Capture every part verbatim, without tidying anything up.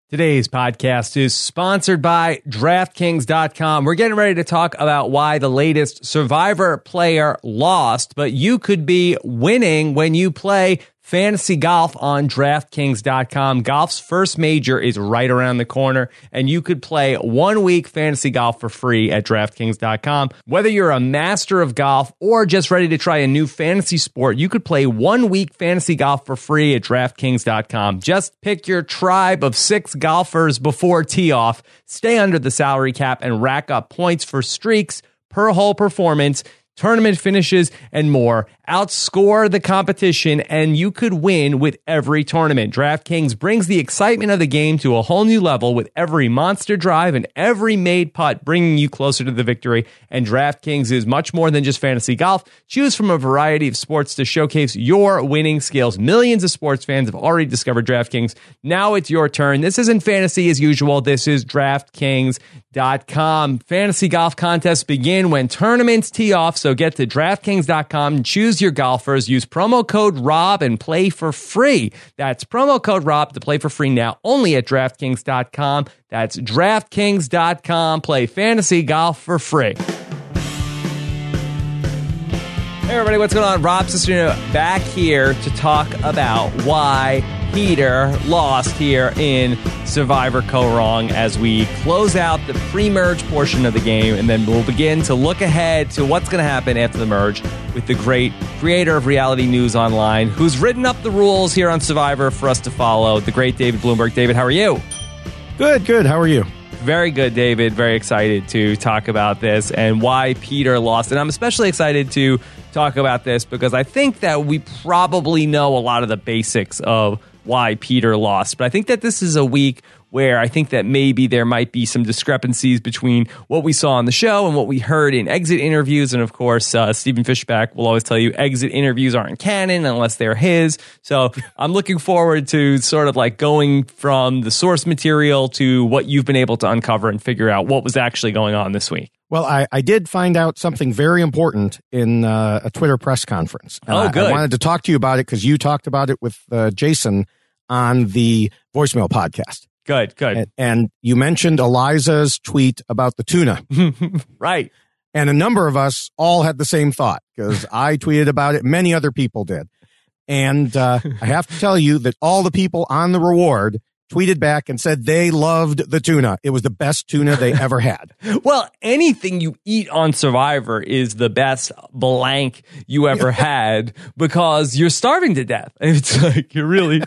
Today's podcast is sponsored by DraftKings dot com. We're getting ready to talk about why the latest Survivor player lost, but you could be winning when you play fantasy golf on DraftKings dot com. Golf's first major is right around the corner, and you could play one week fantasy golf for free at DraftKings dot com. Whether you're a master of golf or just ready to try a new fantasy sport, you could play one week fantasy golf for free at DraftKings dot com. Just pick your tribe of six golfers before tee off, stay under the salary cap, and rack up points for streaks, per hole performance, tournament finishes, and more. Outscore the competition, and you could win with every tournament. DraftKings brings the excitement of the game to a whole new level with every monster drive and every made putt, bringing you closer to the victory. And DraftKings is much more than just fantasy golf. Choose from a variety of sports to showcase your winning skills. Millions of sports fans have already discovered DraftKings. Now it's your turn. This isn't fantasy as usual. This is DraftKings dot com. Fantasy golf contests begin when tournaments tee off, so get to DraftKings dot com and choose your golfers. Use promo code ROB and play for free. That's promo code ROB to play for free now only at DraftKings dot com. That's DraftKings dot com. Play fantasy golf for free. Hey everybody, what's going on? Rob Cesternino back here to talk about why Peter lost here in Survivor Co-Wrong as we close out the pre-merge portion of the game, and then we'll begin to look ahead to what's going to happen after the merge with the great creator of Reality News Online, who's written up the rules here on Survivor for us to follow, the great David Bloomberg. David, how are you? Good, good. How are you? Very good, David. Very excited to talk about this and why Peter lost. And I'm especially excited to talk about this because I think that we probably know a lot of the basics of why Peter lost. But I think that this is a week where I think that maybe there might be some discrepancies between what we saw on the show and what we heard in exit interviews. And of course, uh, Stephen Fishbach will always tell you exit interviews aren't canon unless they're his. So I'm looking forward to sort of like going from the source material to what you've been able to uncover and figure out what was actually going on this week. Well, I, I did find out something very important in uh, a Twitter press conference. Oh, good. I, I wanted to talk to you about it because you talked about it with uh, Jason on the voicemail podcast. Good, good. And, and you mentioned Eliza's tweet about the tuna. Right. And a number of us all had the same thought because I tweeted about it. Many other people did. And uh, I have to tell you that all the people on the reward tweeted back and said they loved the tuna. It was the best tuna they ever had. Well, anything you eat on Survivor is the best blank you ever had because you're starving to death. It's like you're really...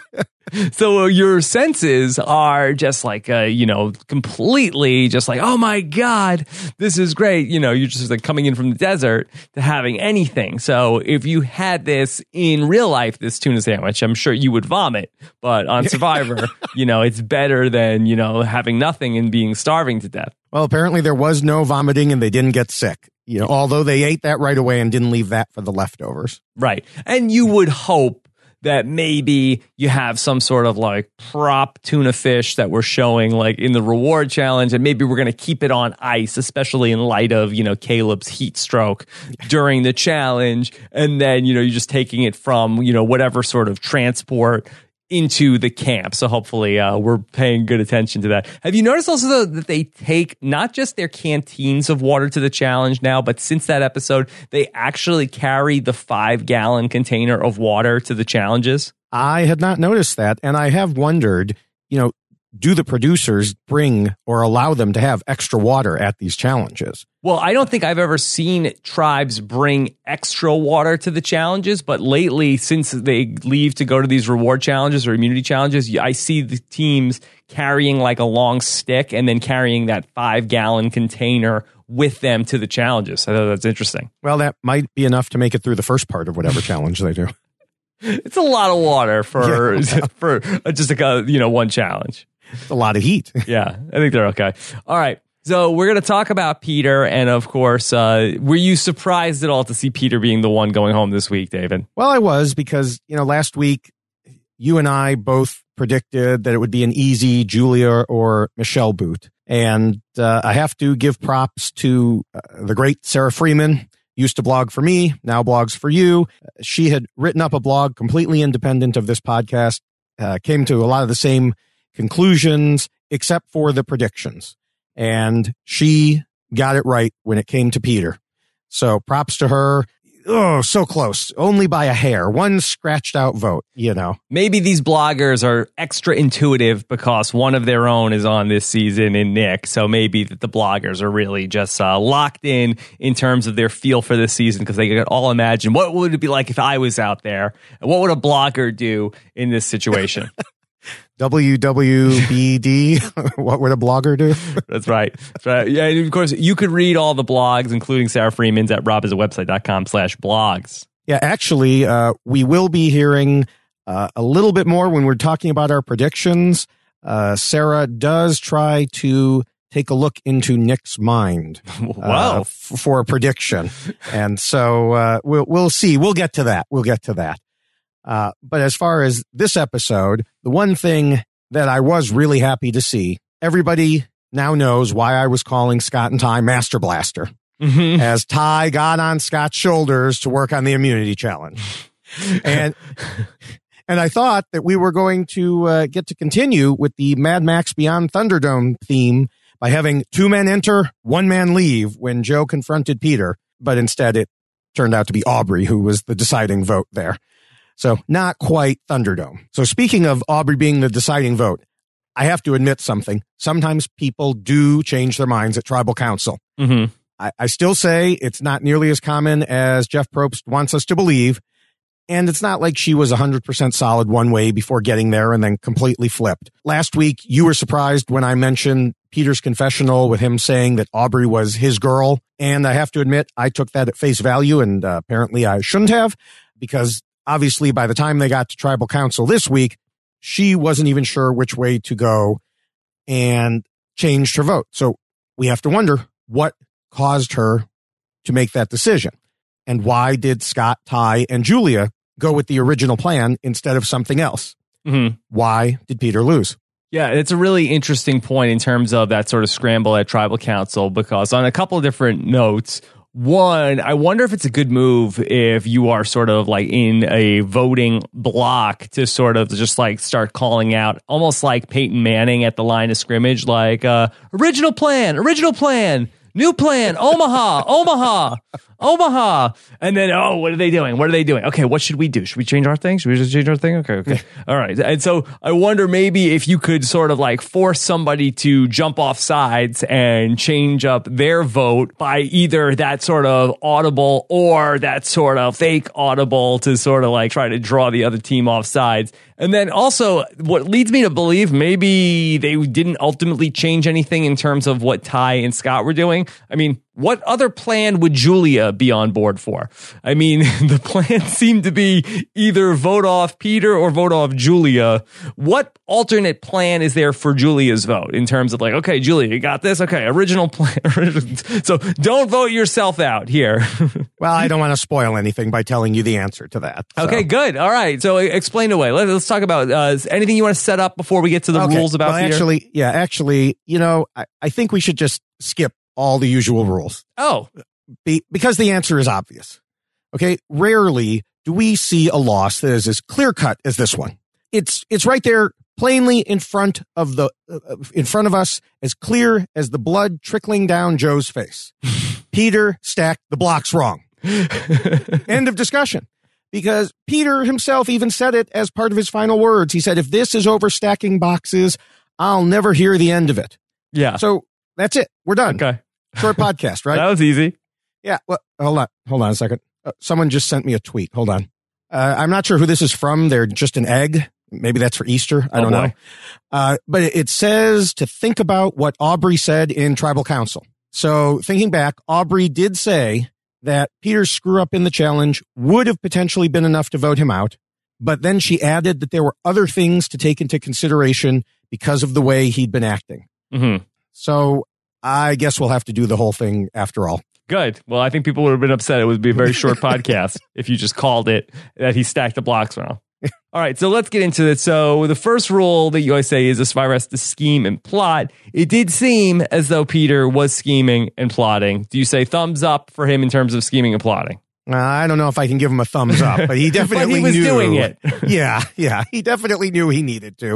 So your senses are just like, uh, you know, completely just like, oh my God, this is great. You know, you're just like coming in from the desert to having anything. So if you had this in real life, this tuna sandwich, I'm sure you would vomit. But on Survivor, you know, it's better than, you know, having nothing and being starving to death. Well, apparently there was no vomiting and they didn't get sick. You know, although they ate that right away and didn't leave that for the leftovers. Right. And you would hope that maybe you have some sort of like prop tuna fish that we're showing like in the reward challenge, and maybe we're going to keep it on ice, especially in light of, you know, Caleb's heat stroke during the challenge. And then, you know, you're just taking it from, you know, whatever sort of transport into the camp. So hopefully uh, we're paying good attention to that. Have you noticed also though, that they take not just their canteens of water to the challenge now, but since that episode, they actually carry the five gallon container of water to the challenges? I had not noticed that. And I have wondered, you know, do the producers bring or allow them to have extra water at these challenges? Well, I don't think I've ever seen tribes bring extra water to the challenges, but lately, since they leave to go to these reward challenges or immunity challenges, I see the teams carrying like a long stick and then carrying that five gallon container with them to the challenges. I thought that's interesting. Well, that might be enough to make it through the first part of whatever challenge they do. It's a lot of water for yeah. for just a, you know, one challenge. It's a lot of heat. Yeah, I think they're okay. All right. So we're going to talk about Peter. And of course, uh, were you surprised at all to see Peter being the one going home this week, David? Well, I was because, you know, last week, you and I both predicted that it would be an easy Julia or Michelle boot. And uh, I have to give props to uh, the great Sarah Freeman. Used to blog for me, now blogs for you. She had written up a blog completely independent of this podcast, uh, came to a lot of the same conclusions, except for the predictions. And she got it right when it came to Peter. So props to her. Oh, so close. Only by a hair. One scratched out vote, you know. Maybe these bloggers are extra intuitive because one of their own is on this season in Nick. So maybe that the bloggers are really just uh, locked in in terms of their feel for this season because they can all imagine what would it be like if I was out there? What would a blogger do in this situation? W W B D, what would a blogger do? That's right. That's right. Yeah, and of course, you could read all the blogs, including Sarah Freeman's at robisawebsite.com slash blogs. Yeah, actually, uh, we will be hearing uh, a little bit more when we're talking about our predictions. Uh, Sarah does try to take a look into Nick's mind wow. uh, f- for a prediction. And so uh, we'll, we'll see. We'll get to that. We'll get to that. Uh, but as far as this episode, the one thing that I was really happy to see, everybody now knows why I was calling Scott and Ty Master Blaster, mm-hmm. as Ty got on Scott's shoulders to work on the immunity challenge. and and I thought that we were going to uh, get to continue with the Mad Max Beyond Thunderdome theme by having two men enter, one man leave when Joe confronted Peter. But instead, it turned out to be Aubrey who was the deciding vote there. So not quite Thunderdome. So speaking of Aubrey being the deciding vote, I have to admit something. Sometimes people do change their minds at tribal council. Mm-hmm. I, I still say it's not nearly as common as Jeff Probst wants us to believe. And it's not like she was one hundred percent solid one way before getting there and then completely flipped. Last week, you were surprised when I mentioned Peter's confessional with him saying that Aubrey was his girl. And I have to admit, I took that at face value, and uh, apparently I shouldn't have, because obviously, by the time they got to tribal council this week, she wasn't even sure which way to go and changed her vote. So we have to wonder what caused her to make that decision. And why did Scott, Ty, and Julia go with the original plan instead of something else? Mm-hmm. Why did Peter lose? Yeah, it's a really interesting point in terms of that sort of scramble at tribal council, because on a couple of different notes, one, I wonder if it's a good move if you are sort of like in a voting block to sort of just like start calling out, almost like Peyton Manning at the line of scrimmage, like uh, original plan, original plan, new plan, Omaha, Omaha, Omaha. And then, oh, what are they doing? What are they doing? Okay, what should we do? Should we change our thing? Should we just change our thing? Okay, okay. All right. And so I wonder maybe if you could sort of like force somebody to jump off sides and change up their vote by either that sort of audible or that sort of fake audible to sort of like try to draw the other team off sides. And then also what leads me to believe maybe they didn't ultimately change anything in terms of what Ty and Scott were doing. I mean, what other plan would Julia be on board for? I mean, the plan seemed to be either vote off Peter or vote off Julia. What alternate plan is there for Julia's vote in terms of like, okay, Julia, you got this? Okay, original plan. So don't vote yourself out here. Well, I don't want to spoil anything by telling you the answer to that. So. Okay, good. All right. So explain away. Let, let's talk about uh, anything you want to set up before we get to the okay. rules about well, Peter? Actually, yeah, actually, you know, I, I think we should just skip all the usual rules. Oh. Be, because the answer is obvious. Okay. Rarely do we see a loss that is as clear cut as this one. It's, it's right there plainly in front of the, uh, in front of us, as clear as the blood trickling down Joe's face. Peter stacked the blocks wrong. End of discussion. Because Peter himself even said it as part of his final words. He said, if this is overstacking boxes, I'll never hear the end of it. Yeah. So that's it. We're done. Okay. Short podcast, right? That was easy. Yeah. Well, hold on. Hold on a second. Uh, someone just sent me a tweet. Hold on. Uh, I'm not sure who this is from. They're just an egg. Maybe that's for Easter. I oh, don't boy. know. Uh, but it says to think about what Aubrey said in tribal council. So thinking back, Aubrey did say that Peter's screw up in the challenge would have potentially been enough to vote him out. But then she added that there were other things to take into consideration because of the way he'd been acting. Mm-hmm. So I guess we'll have to do the whole thing after all. Good. Well, I think people would have been upset. It would be a very short podcast if you just called it that he stacked the blocks wrong. All right, so let's get into it. So the first rule that you always say is a survivor has to scheme and plot. It did seem as though Peter was scheming and plotting. Do you say thumbs up for him in terms of scheming and plotting? Uh, I don't know if I can give him a thumbs up, but he definitely but he was knew. doing it. yeah, yeah, he definitely knew he needed to.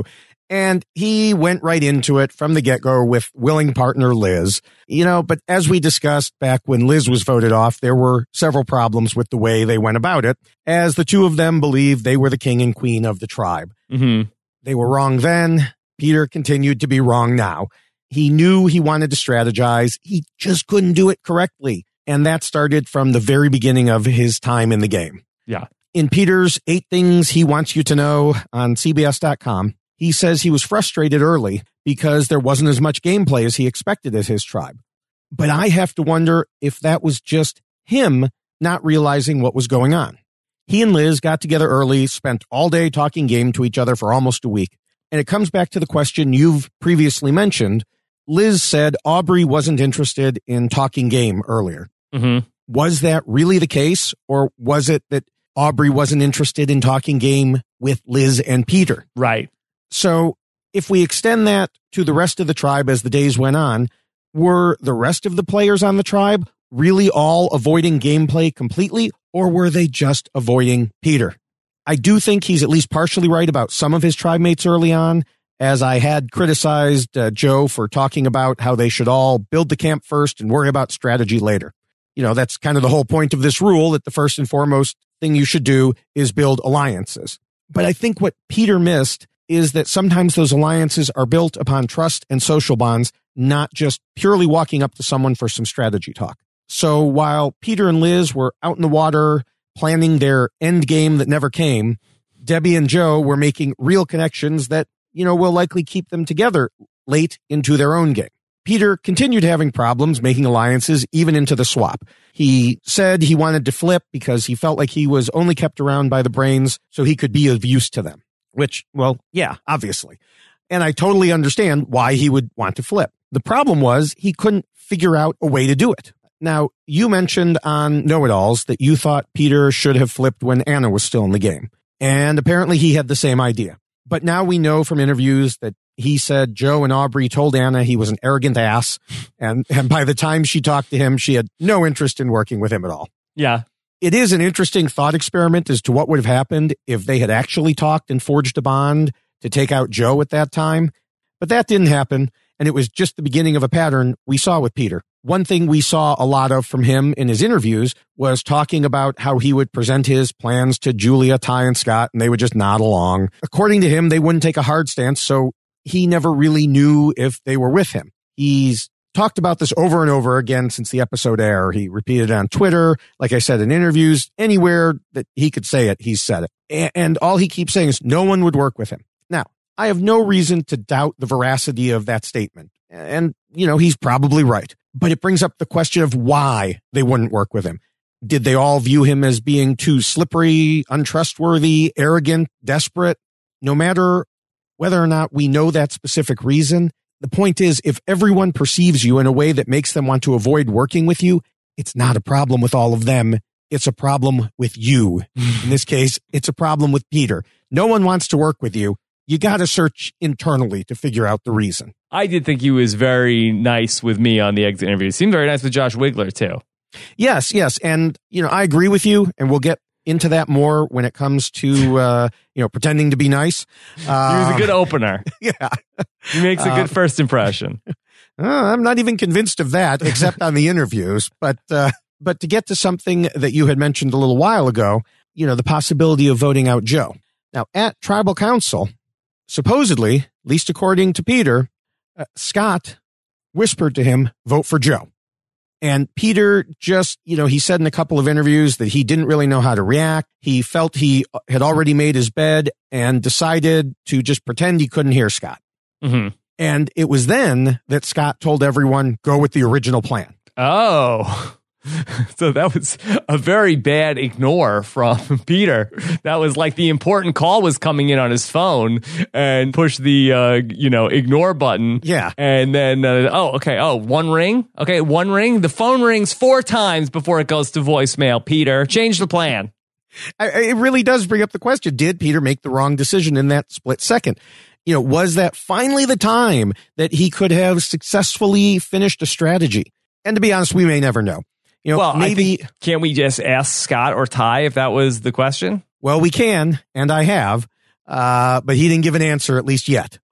And he went right into it from the get-go with willing partner Liz. You know, but as we discussed back when Liz was voted off, there were several problems with the way they went about it, as the two of them believed they were the king and queen of the tribe. Mm-hmm. They were wrong then. Peter continued to be wrong now. He knew he wanted to strategize. He just couldn't do it correctly. And that started from the very beginning of his time in the game. Yeah. In Peter's Eight Things He Wants You to Know on C B S dot com, he says he was frustrated early because there wasn't as much gameplay as he expected at his tribe. But I have to wonder if that was just him not realizing what was going on. He and Liz got together early, spent all day talking game to each other for almost a week. And it comes back to the question you've previously mentioned. Liz said Aubrey wasn't interested in talking game earlier. Mm-hmm. Was that really the case? Or was it that Aubrey wasn't interested in talking game with Liz and Peter? Right. So if we extend that to the rest of the tribe as the days went on, were the rest of the players on the tribe really all avoiding gameplay completely, or were they just avoiding Peter? I do think he's at least partially right about some of his tribe mates early on, as I had criticized uh, Joe for talking about how they should all build the camp first and worry about strategy later. You know, that's kind of the whole point of this rule, that the first and foremost thing you should do is build alliances. But I think what Peter missed is that sometimes those alliances are built upon trust and social bonds, not just purely walking up to someone for some strategy talk. So while Peter and Liz were out in the water planning their end game that never came, Debbie and Joe were making real connections that, you know, will likely keep them together late into their own game. Peter continued having problems making alliances even into the swap. He said he wanted to flip because he felt like he was only kept around by the brains so he could be of use to them. Which, well, yeah, obviously. And I totally understand why he would want to flip. The problem was he couldn't figure out a way to do it. Now, you mentioned on Know-It-Alls that you thought Peter should have flipped when Anna was still in the game. And apparently he had the same idea. But now we know from interviews that he said Joe and Aubrey told Anna he was an arrogant ass. And, and by the time she talked to him, she had no interest in working with him at all. Yeah. It is an interesting thought experiment as to what would have happened if they had actually talked and forged a bond to take out Joe at that time. But that didn't happen, and it was just the beginning of a pattern we saw with Peter. One thing we saw a lot of from him in his interviews was talking about how he would present his plans to Julia, Ty, and Scott, and they would just nod along. According to him, they wouldn't take a hard stance, so he never really knew if they were with him. He's talked about this over and over again since the episode aired. He repeated it on Twitter, like I said, in interviews, anywhere that he could say it, he's said it. And all he keeps saying is no one would work with him. Now, I have no reason to doubt the veracity of that statement. And, you know, he's probably right. But it brings up the question of why they wouldn't work with him. Did they all view him as being too slippery, untrustworthy, arrogant, desperate? No matter whether or not we know that specific reason, the point is, if everyone perceives you in a way that makes them want to avoid working with you, it's not a problem with all of them. It's a problem with you. In this case, it's a problem with Peter. No one wants to work with you. You got to search internally to figure out the reason. I did think he was very nice with me on the exit interview. He seemed very nice with Josh Wigler, too. Yes, yes. And, you know, I agree with you, and we'll get into that more when it comes to, uh, you know, pretending to be nice. Uh, he was a good opener. Yeah. He makes a good uh, first impression. Uh, I'm not even convinced of that, except on the interviews. But, uh, but to get to something that you had mentioned a little while ago, you know, the possibility of voting out Joe. Now, at Tribal Council, supposedly, at least according to Peter, uh, Scott whispered to him, vote for Joe. And Peter just, you know, he said in a couple of interviews that he didn't really know how to react. He felt he had already made his bed and decided to just pretend he couldn't hear Scott. Mm-hmm. And it was then that Scott told everyone, go with the original plan. Oh, so that was a very bad ignore from Peter. That was like the important call was coming in on his phone and push the, uh, you know, ignore button. Yeah. And then, uh, oh, okay. Oh, one ring. Okay. One ring. The phone rings four times before it goes to voicemail. Peter, change the plan. I, it really does bring up the question. Did Peter make the wrong decision in that split second? You know, was that finally the time that he could have successfully finished a strategy? And to be honest, we may never know. You know, well, maybe I think, can't we just ask Scott or Ty if that was the question? Well, we can, and I have, uh, but he didn't give an answer, at least yet.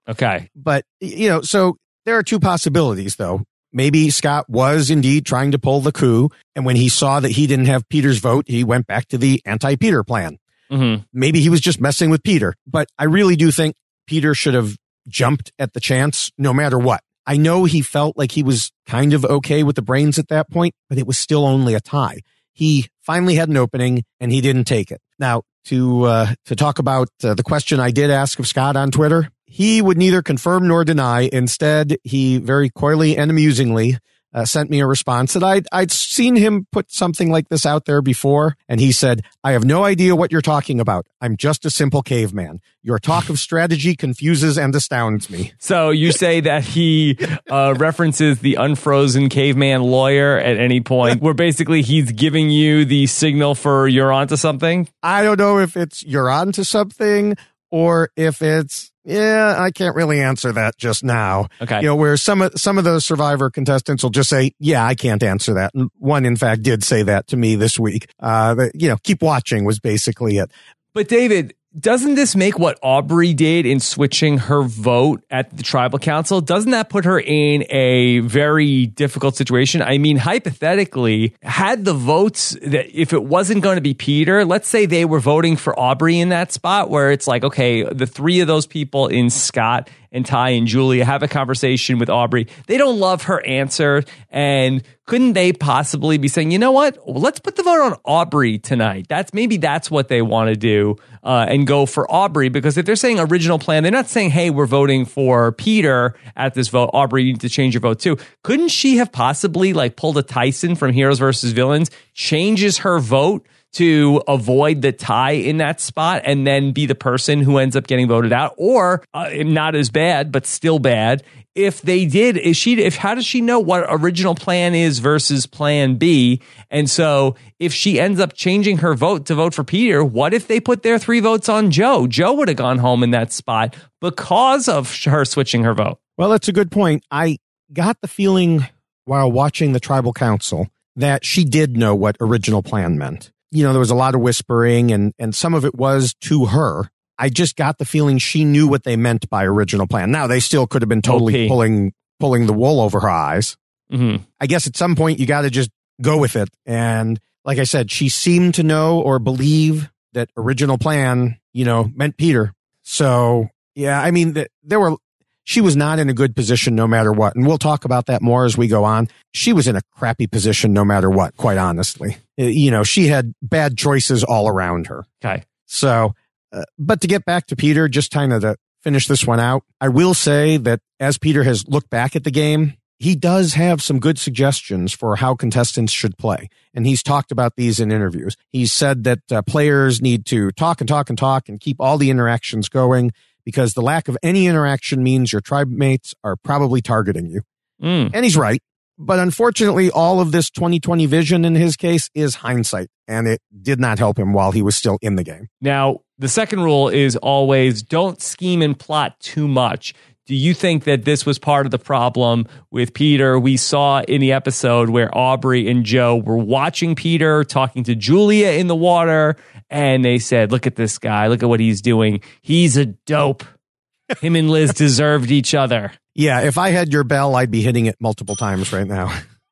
Okay. But, you know, so there are two possibilities, though. Maybe Scott was indeed trying to pull the coup, and when he saw that he didn't have Peter's vote, he went back to the anti-Peter plan. Mm-hmm. Maybe he was just messing with Peter, but I really do think Peter should have jumped at the chance no matter what. I know he felt like he was kind of okay with the brains at that point, but it was still only a tie. He finally had an opening and he didn't take it. Now, to uh, to talk about uh, the question I did ask of Scott on Twitter, he would neither confirm nor deny. Instead, he very coyly and amusingly uh, sent me a response that I'd, I'd seen him put something like this out there before. And he said, I have no idea what you're talking about. I'm just a simple caveman. Your talk of strategy confuses and astounds me. So you say that he uh, references the unfrozen caveman lawyer at any point, where basically he's giving you the signal for you're onto something? I don't know if it's you're onto something or if it's, yeah, I can't really answer that just now. Okay. You know, where some of, some of the Survivor contestants will just say, yeah, I can't answer that. And one, in fact, did say that to me this week. Uh, but, you know, keep watching was basically it. But David, doesn't this make what Aubrey did in switching her vote at the tribal council? Doesn't that put her in a very difficult situation? I mean, hypothetically, had the votes, that if it wasn't going to be Peter, let's say they were voting for Aubrey in that spot where it's like, okay, the three of those people in Scott and Ty and Julia have a conversation with Aubrey. They don't love her answer. And couldn't they possibly be saying, you know what, well, let's put the vote on Aubrey tonight. That's maybe that's what they want to do uh, and go for Aubrey, because if they're saying original plan, they're not saying, hey, we're voting for Peter at this vote. Aubrey, you need to change your vote too. Couldn't she have possibly like pulled a Tyson from Heroes versus Villains, changes her vote to avoid the tie in that spot and then be the person who ends up getting voted out? Or uh, not as bad, but still bad. If they did, is she, if, how does she know what original plan is versus plan B? And so if she ends up changing her vote to vote for Peter, what if they put their three votes on Joe? Joe would have gone home in that spot because of her switching her vote. Well, that's a good point. I got the feeling while watching the tribal council that she did know what original plan meant. You know, there was a lot of whispering and, and some of it was to her. I just got the feeling she knew what they meant by original plan. Now, they still could have been totally okay. pulling pulling the wool over her eyes. Mm-hmm. I guess at some point you got to just go with it. And like I said, she seemed to know or believe that original plan, you know, meant Peter. So, yeah, I mean, the, there were, she was not in a good position no matter what. And we'll talk about that more as we go on. She was in a crappy position no matter what, quite honestly. You know, she had bad choices all around her. Okay. So, uh, but to get back to Peter, just kind of to finish this one out, I will say that as Peter has looked back at the game, he does have some good suggestions for how contestants should play. And he's talked about these in interviews. He's said that uh, players need to talk and talk and talk and keep all the interactions going, because the lack of any interaction means your tribe mates are probably targeting you. Mm. And he's right. But unfortunately, all of this twenty twenty vision in his case is hindsight, and it did not help him while he was still in the game. Now, the second rule is always don't scheme and plot too much. Do you think that this was part of the problem with Peter? We saw in the episode where Aubrey and Joe were watching Peter talking to Julia in the water, and they said, look at this guy. Look at what he's doing. He's a dope. Him and Liz deserved each other. Yeah, if I had your bell, I'd be hitting it multiple times right now.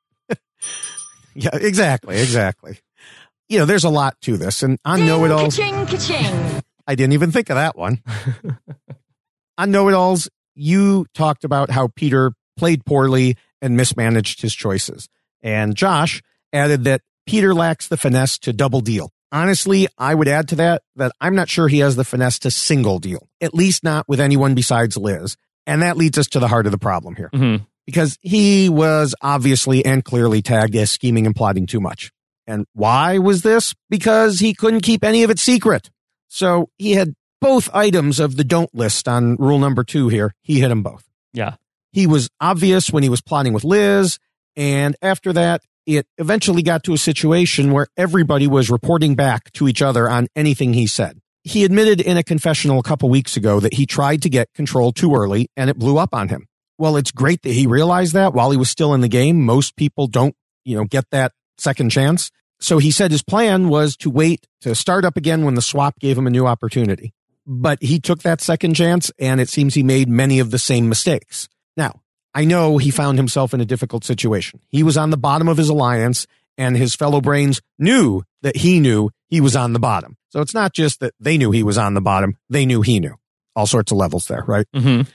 Yeah, exactly, exactly. You know, there's a lot to this, and on Know-It-Alls, Ka-ching, ka-ching. I didn't even think of that one. On Know-It-Alls, you talked about how Peter played poorly and mismanaged his choices. And Josh added that Peter lacks the finesse to double deal. Honestly, I would add to that that I'm not sure he has the finesse to single deal, at least not with anyone besides Liz. And that leads us to the heart of the problem here. Mm-hmm. Because he was obviously and clearly tagged as scheming and plotting too much. And why was this? Because he couldn't keep any of it secret. So he had both items of the don't list on rule number two here. He hit them both. Yeah. He was obvious when he was plotting with Liz. And after that, it eventually got to a situation where everybody was reporting back to each other on anything he said. He admitted in a confessional a couple weeks ago that he tried to get control too early and it blew up on him. Well, it's great that he realized that while he was still in the game. Most people don't, you know, get that second chance. So he said his plan was to wait to start up again when the swap gave him a new opportunity. but he took that second chance, and it seems he made many of the same mistakes. Now, I know he found himself in a difficult situation. He was on the bottom of his alliance, and his fellow brains knew that he knew he was on the bottom. So it's not just that they knew he was on the bottom, they knew he knew. All sorts of levels there, right? Mm-hmm.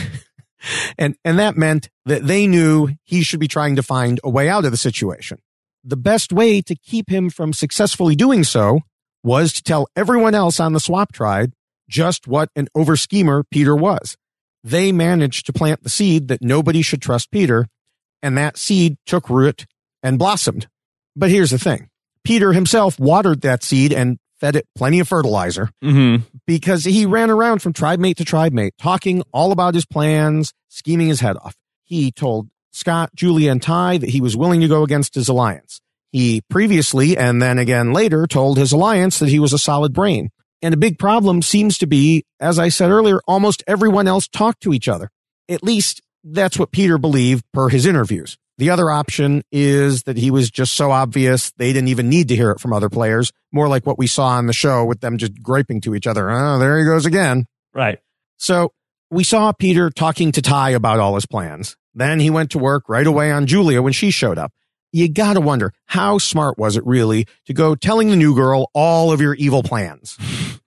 and and that meant that they knew he should be trying to find a way out of the situation. The best way to keep him from successfully doing so was to tell everyone else on the swap tribe just what an over-schemer Peter was. They managed to plant the seed that nobody should trust Peter, and that seed took root and blossomed. But here's the thing. Peter himself watered that seed and fed it plenty of fertilizer mm-hmm. because he ran around from tribe mate to tribe mate, talking all about his plans, scheming his head off. He told Scott, Julia, and Ty that he was willing to go against his alliance. He previously, and then again later, told his alliance that he was a solid brain. And a big problem seems to be, as I said earlier, almost everyone else talked to each other. At least that's what Peter believed per his interviews. The other option is that he was just so obvious they didn't even need to hear it from other players, more like what we saw on the show with them just griping to each other. Oh, there he goes again. Right. So we saw Peter talking to Ty about all his plans. Then he went to work right away on Julia when she showed up. You gotta wonder, how smart was it really to go telling the new girl all of your evil plans?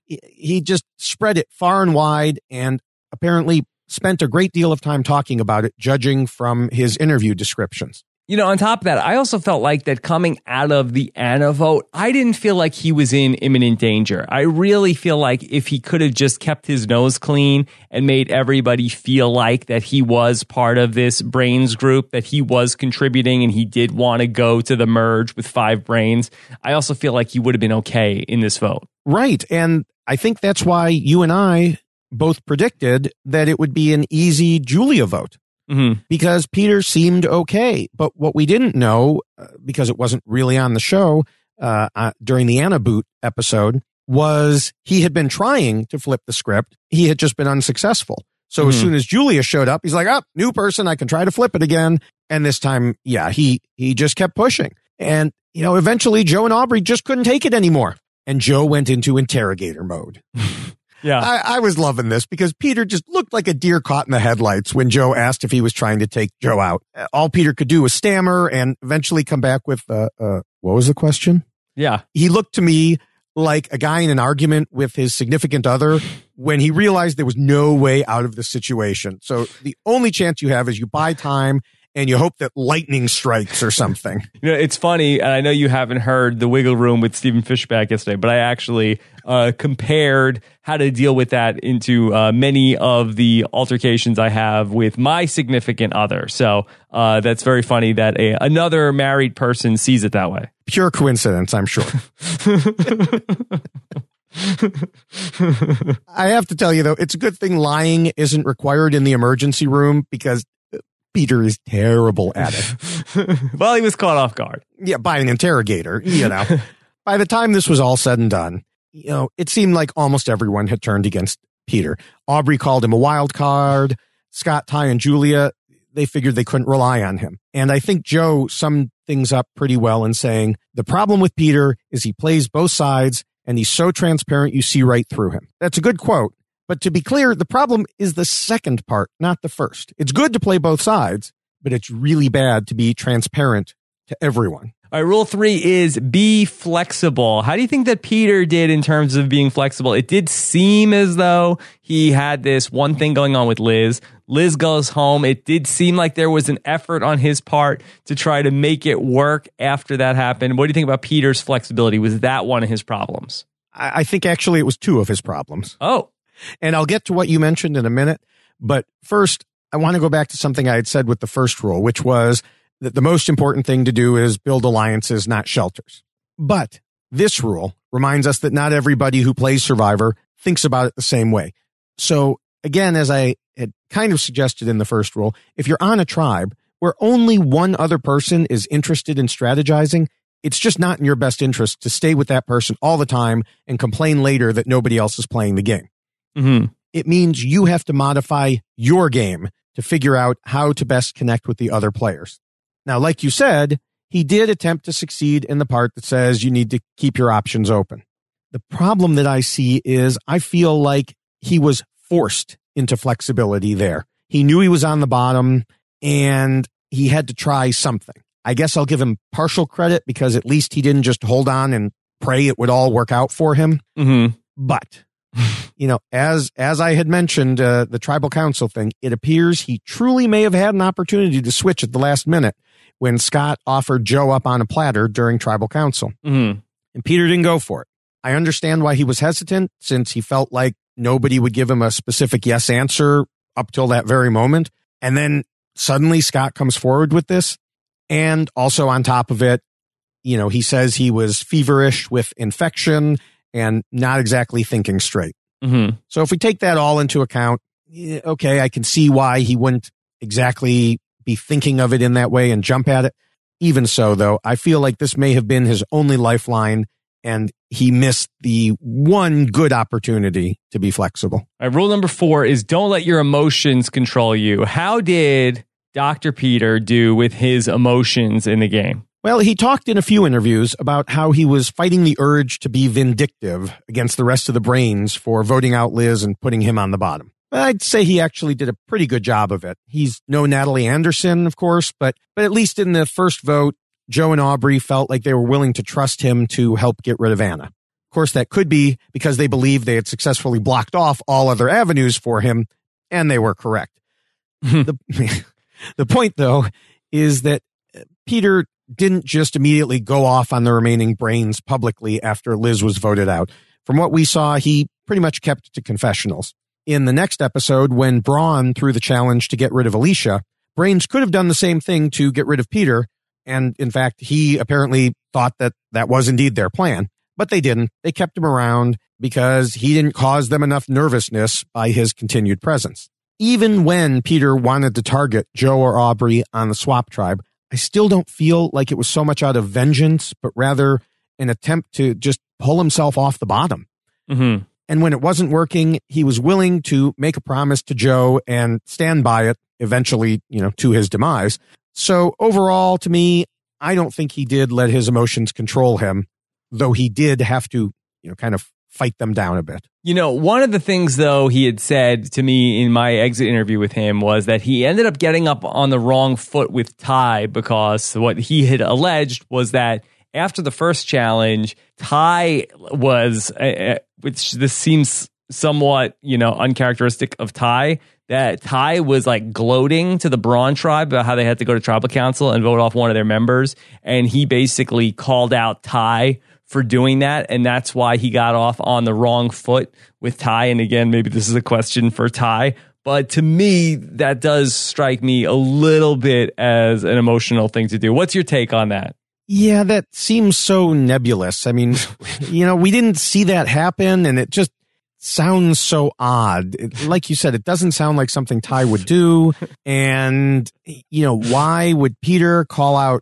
He just spread it far and wide and apparently spent a great deal of time talking about it, judging from his interview descriptions. You know, on top of that, I also felt like that coming out of the Anna vote, I didn't feel like he was in imminent danger. I really feel like if he could have just kept his nose clean and made everybody feel like that he was part of this brains group, that he was contributing and he did want to go to the merge with five brains, I also feel like he would have been okay in this vote. Right. And I think that's why you and I both predicted that it would be an easy Julia vote. Mm-hmm. Because Peter seemed okay. But what we didn't know, uh, because it wasn't really on the show uh, uh, during the Anna Boot episode, was he had been trying to flip the script. He had just been unsuccessful. So mm-hmm. as soon as Julia showed up, he's like, oh, new person, I can try to flip it again. And this time, yeah, he he just kept pushing. And, you know, eventually Joe and Aubrey just couldn't take it anymore. And Joe went into interrogator mode. Yeah, I, I was loving this because Peter just looked like a deer caught in the headlights when Joe asked if he was trying to take Joe out. All Peter could do was stammer and eventually come back with, uh, uh, what was the question? Yeah. He looked to me like a guy in an argument with his significant other when he realized there was no way out of the situation. So the only chance you have is you buy time and you hope that lightning strikes or something. You know, it's funny, and I know you haven't heard The Wiggle Room with Stephen Fishback yesterday, but I actually uh, compared how to deal with that into uh, many of the altercations I have with my significant other. So uh, that's very funny that a, another married person sees it that way. Pure coincidence, I'm sure. I have to tell you, though, it's a good thing lying isn't required in the emergency room because Peter is terrible at it. Well, he was caught off guard. Yeah, by an interrogator, you know. By the time this was all said and done, you know, it seemed like almost everyone had turned against Peter. Aubrey called him a wild card. Scott, Ty, and Julia, they figured they couldn't rely on him. And I think Joe summed things up pretty well in saying, the problem with Peter is he plays both sides and he's so transparent you see right through him. That's a good quote. But to be clear, the problem is the second part, not the first. It's good to play both sides, but it's really bad to be transparent to everyone. All right, rule three is be flexible. How do you think that Peter did in terms of being flexible? It did seem as though he had this one thing going on with Liz. Liz goes home. It did seem like there was an effort on his part to try to make it work after that happened. What do you think about Peter's flexibility? Was that one of his problems? I think actually it was two of his problems. Oh. And I'll get to what you mentioned in a minute. But first, I want to go back to something I had said with the first rule, which was that the most important thing to do is build alliances, not shelters. But this rule reminds us that not everybody who plays Survivor thinks about it the same way. So again, as I had kind of suggested in the first rule, if you're on a tribe where only one other person is interested in strategizing, it's just not in your best interest to stay with that person all the time and complain later that nobody else is playing the game. Mm-hmm. It means you have to modify your game to figure out how to best connect with the other players. Now, like you said, he did attempt to succeed in the part that says you need to keep your options open. The problem that I see is I feel like he was forced into flexibility there. He knew he was on the bottom and he had to try something. I guess I'll give him partial credit because at least he didn't just hold on and pray it would all work out for him. Mm-hmm. But, you know, as as I had mentioned, uh, the tribal council thing, it appears he truly may have had an opportunity to switch at the last minute when Scott offered Joe up on a platter during tribal council. Mm-hmm. And Peter didn't go for it. I understand why he was hesitant, since he felt like nobody would give him a specific yes answer up till that very moment. And then suddenly Scott comes forward with this. And also on top of it, you know, he says he was feverish with infection and not exactly thinking straight. Mm-hmm. So if we take that all into account, okay, I can see why he wouldn't exactly be thinking of it in that way and jump at it. Even so, though, I feel like this may have been his only lifeline, and he missed the one good opportunity to be flexible. All right, rule number four is don't let your emotions control you. How did Doctor Peter do with his emotions in the game? Well, he talked in a few interviews about how he was fighting the urge to be vindictive against the rest of the brains for voting out Liz and putting him on the bottom. I'd say he actually did a pretty good job of it. He's no Natalie Anderson, of course, but but at least in the first vote, Joe and Aubrey felt like they were willing to trust him to help get rid of Anna. Of course, that could be because they believed they had successfully blocked off all other avenues for him, and they were correct. the, the point, though, is that Peter didn't just immediately go off on the remaining brains publicly after Liz was voted out. From what we saw, he pretty much kept to confessionals. In the next episode, when Braun threw the challenge to get rid of Alicia, brains could have done the same thing to get rid of Peter. And in fact, he apparently thought that that was indeed their plan, but they didn't. They kept him around because he didn't cause them enough nervousness by his continued presence. Even when Peter wanted to target Joe or Aubrey on the Swap Tribe, I still don't feel like it was so much out of vengeance, but rather an attempt to just pull himself off the bottom. Mm-hmm. And when it wasn't working, he was willing to make a promise to Joe and stand by it, eventually, you know, to his demise. So overall, to me, I don't think he did let his emotions control him, though he did have to, you know, kind of fight them down a bit. You know, one of the things, though, he had said to me in my exit interview with him was that he ended up getting up on the wrong foot with Ty, because what he had alleged was that after the first challenge, Ty was, uh, which this seems somewhat, you know, uncharacteristic of Ty, that Ty was like gloating to the Braun tribe about how they had to go to tribal council and vote off one of their members. And he basically called out Ty for doing that. And that's why he got off on the wrong foot with Ty. And again, maybe this is a question for Ty, but to me, that does strike me a little bit as an emotional thing to do. What's your take on that? Yeah, that seems so nebulous. I mean, you know, we didn't see that happen, and it just sounds so odd. It, like you said, it doesn't sound like something Ty would do. And, you know, why would Peter call out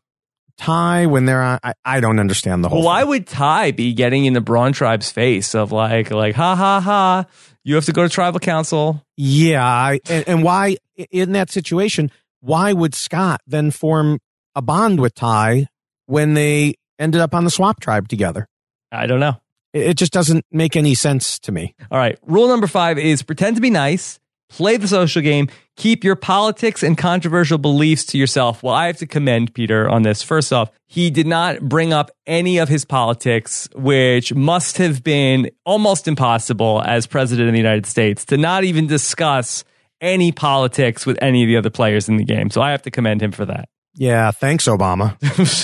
Ty when they're on? I, I don't understand the whole well, why thing. would Ty be getting in the Braun tribe's face of like, like, ha, ha, ha, you have to go to tribal council? Yeah, I, and, and why, in that situation, why would Scott then form a bond with Ty when they ended up on the Swap Tribe together? I don't know. It just doesn't make any sense to me. All right. Rule number five is pretend to be nice, play the social game, keep your politics and controversial beliefs to yourself. Well, I have to commend Peter on this. First off, he did not bring up any of his politics, which must have been almost impossible as president of the United States to not even discuss any politics with any of the other players in the game. So I have to commend him for that. Yeah, thanks, Obama.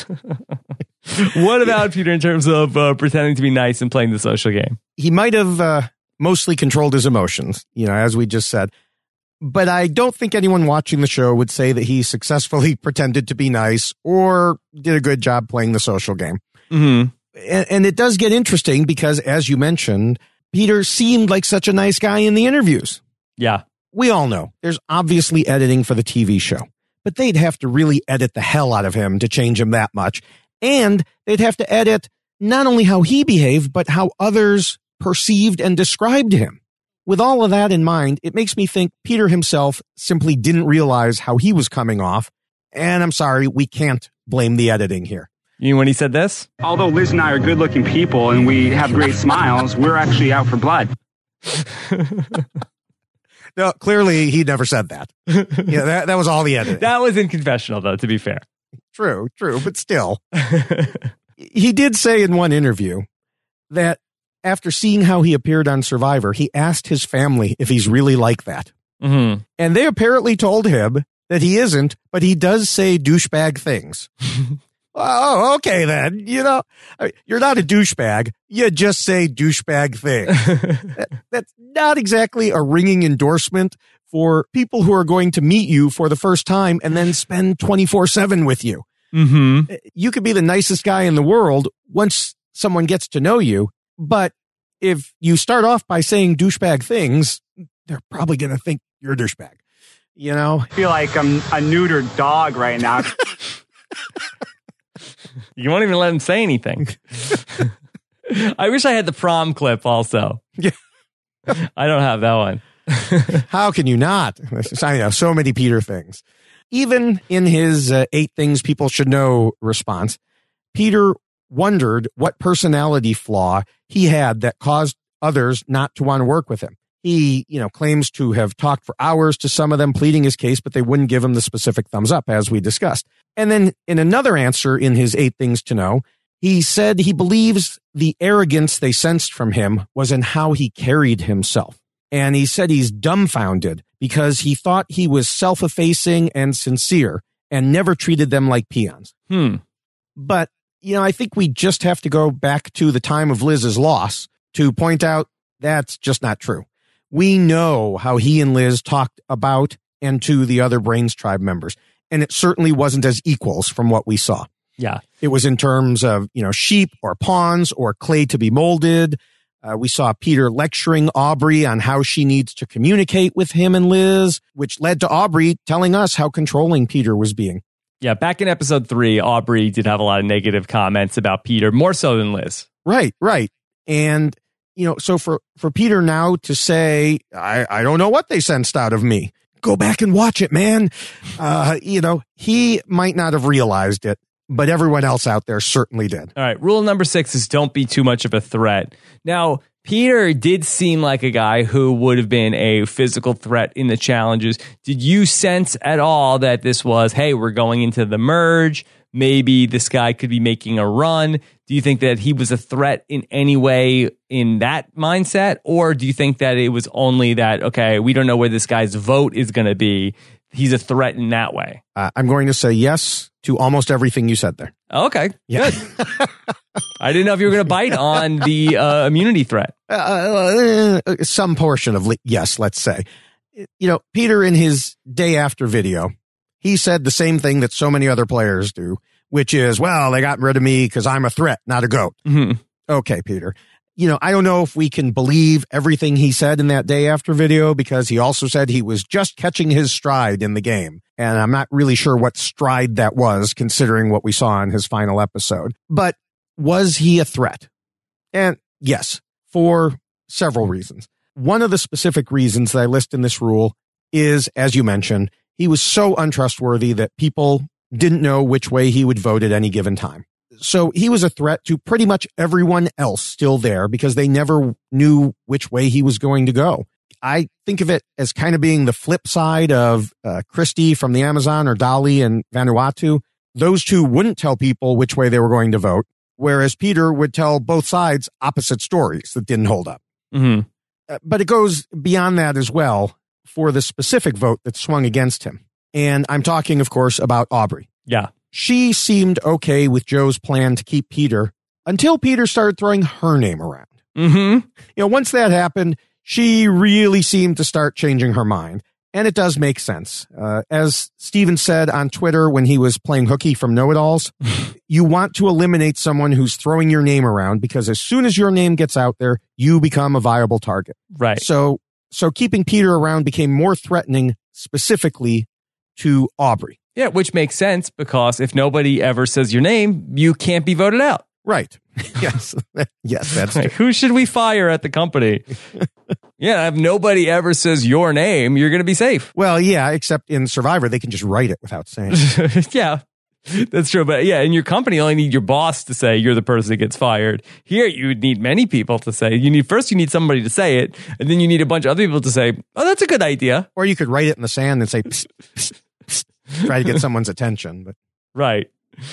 What about Peter in terms of uh, pretending to be nice and playing the social game? He might have uh, mostly controlled his emotions, you know, as we just said. But I don't think anyone watching the show would say that he successfully pretended to be nice or did a good job playing the social game. Mm-hmm. And, and it does get interesting because, as you mentioned, Peter seemed like such a nice guy in the interviews. Yeah. We all know there's obviously editing for the T V show, but they'd have to really edit the hell out of him to change him that much. And they'd have to edit not only how he behaved, but how others perceived and described him. With all of that in mind, it makes me think Peter himself simply didn't realize how he was coming off. And I'm sorry, we can't blame the editing here. You mean when he said this? Although Liz and I are good-looking people and we have great smiles, we're actually out for blood. No, clearly he never said that. Yeah, that, that was all the editing. That was in confessional, though, to be fair. True, true, but still. He did say in one interview that after seeing how he appeared on Survivor, he asked his family if he's really like that. Mm-hmm. And they apparently told him that he isn't, but he does say douchebag things. Oh, okay then. You know, you're not a douchebag. You just say douchebag things. that, that's not exactly a ringing endorsement for people who are going to meet you for the first time and then spend twenty-four seven with you. Mm-hmm. You could be the nicest guy in the world once someone gets to know you, but if you start off by saying douchebag things, they're probably going to think you're a douchebag. You know? I feel like I'm a neutered dog right now. You won't even let him say anything. I wish I had the prom clip also. Yeah. I don't have that one. How can you not? I know so many Peter things. Even in his uh, eight things people should know response, Peter wondered what personality flaw he had that caused others not to want to work with him. He, you know, claims to have talked for hours to some of them pleading his case, but they wouldn't give him the specific thumbs up, as we discussed. And then in another answer in his eight things to know, he said he believes the arrogance they sensed from him was in how he carried himself. And he said he's dumbfounded because he thought he was self-effacing and sincere and never treated them like peons. Hmm. But, you know, I think we just have to go back to the time of Liz's loss to point out that's just not true. We know how he and Liz talked about and to the other Brains Tribe members, and it certainly wasn't as equals from what we saw. Yeah. It was in terms of, you know, sheep or pawns or clay to be molded. Uh, we saw Peter lecturing Aubrey on how she needs to communicate with him and Liz, which led to Aubrey telling us how controlling Peter was being. Yeah, back in episode three, Aubrey did have a lot of negative comments about Peter, more so than Liz. Right, right. And, you know, so for, for Peter now to say, I, I don't know what they sensed out of me. Go back and watch it, man. Uh, you know, he might not have realized it, but everyone else out there certainly did. All right. Rule number six is don't be too much of a threat. Now, Peter did seem like a guy who would have been a physical threat in the challenges. Did you sense at all that this was, hey, we're going into the merge? Maybe this guy could be making a run. Do you think that he was a threat in any way in that mindset? Or do you think that it was only that, okay, we don't know where this guy's vote is going to be. He's a threat in that way? Uh, I'm going to say yes to almost everything you said there. Okay, yeah. Good. I didn't know if you were going to bite on the uh, immunity threat. Uh, uh, some portion of le- yes, let's say. You know, Peter in his day after video, he said the same thing that so many other players do, which is, well, they got rid of me because I'm a threat, not a goat. Mm-hmm. Okay, Peter. You know, I don't know if we can believe everything he said in that day after video, because he also said he was just catching his stride in the game. And I'm not really sure what stride that was, considering what we saw in his final episode. But was he a threat? And yes, for several reasons. One of the specific reasons that I list in this rule is, as you mentioned, he was so untrustworthy that people didn't know which way he would vote at any given time. So he was a threat to pretty much everyone else still there because they never knew which way he was going to go. I think of it as kind of being the flip side of uh, Christy from the Amazon or Dolly and Vanuatu. Those two wouldn't tell people which way they were going to vote, whereas Peter would tell both sides opposite stories that didn't hold up. Mm-hmm. Uh, but it goes beyond that as well for the specific vote that swung against him. And I'm talking, of course, about Aubrey. Yeah. She seemed okay with Joe's plan to keep Peter until Peter started throwing her name around. Mm-hmm. You know, once that happened, she really seemed to start changing her mind. And it does make sense. Uh, as Steven said on Twitter when he was playing hooky from Know-It-Alls, you want to eliminate someone who's throwing your name around because as soon as your name gets out there, you become a viable target. Right. So, so keeping Peter around became more threatening specifically to Aubrey. Yeah, which makes sense because if nobody ever says your name, you can't be voted out. Right. Yes. Yes, that's like, who should we fire at the company? Yeah, if nobody ever says your name, you're going to be safe. Well, yeah, except in Survivor, they can just write it without saying it. Yeah. That's true. But yeah, in your company, you only need your boss to say you're the person that gets fired. Here, you would need many people to say. You need first, you need somebody to say it, and then you need a bunch of other people to say, oh, that's a good idea. Or you could write it in the sand and say, psst, psst, psst, try to get someone's attention. But Right.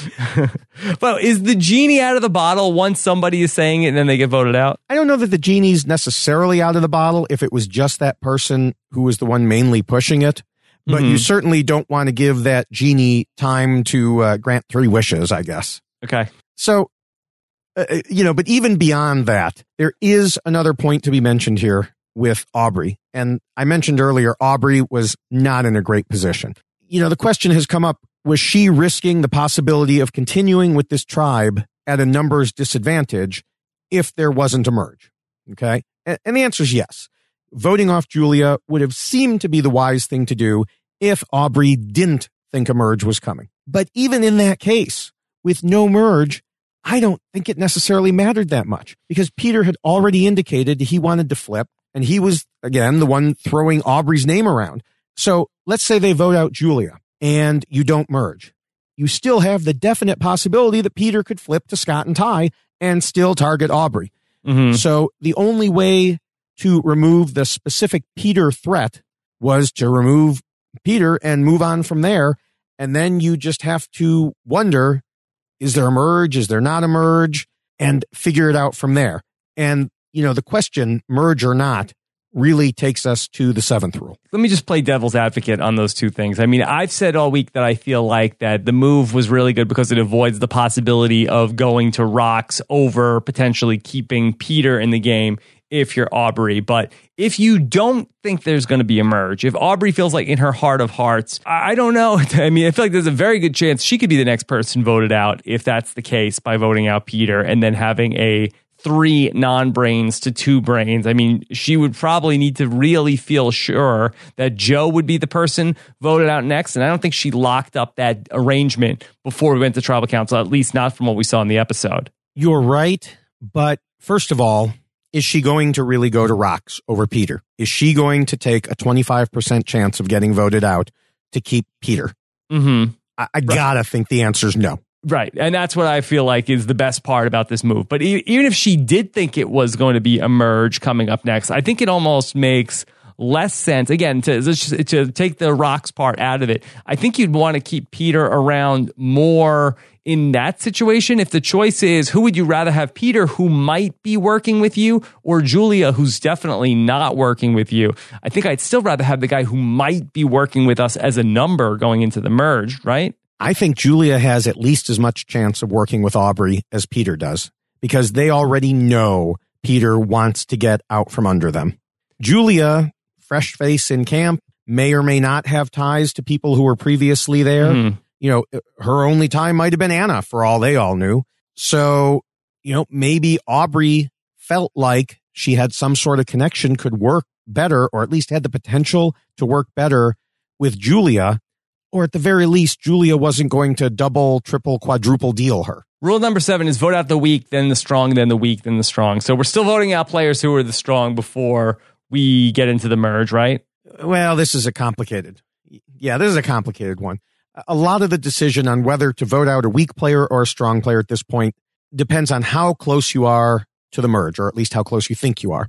Well, is the genie out of the bottle once somebody is saying it and then they get voted out? I don't know that the genie's necessarily out of the bottle if it was just that person who was the one mainly pushing it. But Mm-hmm. you certainly don't want to give that genie time to uh, grant three wishes, I guess. Okay. So, uh, you know, but even beyond that, there is another point to be mentioned here with Aubrey. And I mentioned earlier, Aubrey was not in a great position. You know, the question has come up, was she risking the possibility of continuing with this tribe at a numbers disadvantage if there wasn't a merge? Okay. And, and the answer is yes. Voting off Julia would have seemed to be the wise thing to do if Aubrey didn't think a merge was coming. But even in that case, with no merge, I don't think it necessarily mattered that much because Peter had already indicated he wanted to flip, and he was, again, the one throwing Aubrey's name around. So let's say they vote out Julia and you don't merge. You still have the definite possibility that Peter could flip to Scott and Ty and still target Aubrey. Mm-hmm. So the only way to remove the specific Peter threat was to remove Peter and move on from there. And then you just have to wonder, is there a merge? Is there not a merge? And figure it out from there. And, you know, the question, merge or not, really takes us to the seventh rule. Let me just play devil's advocate on those two things. I mean, I've said all week that I feel like that the move was really good because it avoids the possibility of going to rocks over potentially keeping Peter in the game if you're Aubrey. But if you don't think there's going to be a merge, if Aubrey feels like in her heart of hearts, I don't know. I mean, I feel like there's a very good chance she could be the next person voted out if that's the case by voting out Peter and then having a three non-brains to two brains. I mean, she would probably need to really feel sure that Joe would be the person voted out next. And I don't think she locked up that arrangement before we went to tribal council, at least not from what we saw in the episode. You're right. But first of all, is she going to really go to rocks over Peter? Is she going to take a twenty-five percent chance of getting voted out to keep Peter? Mm-hmm. I, I gotta think the answer is no. Right. And that's what I feel like is the best part about this move. But e- even if she did think it was going to be a merge coming up next, I think it almost makes less sense. Again, to, to take the rocks part out of it, I think you'd want to keep Peter around more in that situation. If the choice is, who would you rather have, Peter, who might be working with you, or Julia, who's definitely not working with you? I think I'd still rather have the guy who might be working with us as a number going into the merge, right? I think Julia has at least as much chance of working with Aubrey as Peter does, because they already know Peter wants to get out from under them. Julia, fresh face in camp, may or may not have ties to people who were previously there. Mm. You know, her only time might have been Anna for all they all knew. So, you know, maybe Aubrey felt like she had some sort of connection, could work better, or at least had the potential to work better with Julia. Or at the very least, Julia wasn't going to double, triple, quadruple deal her. Rule number seven is vote out the weak, then the strong, then the weak, then the strong. So we're still voting out players who are the strong before we get into the merge, right? Well, this is a complicated. Yeah, this is a complicated one. A lot of the decision on whether to vote out a weak player or a strong player at this point depends on how close you are to the merge, or at least how close you think you are.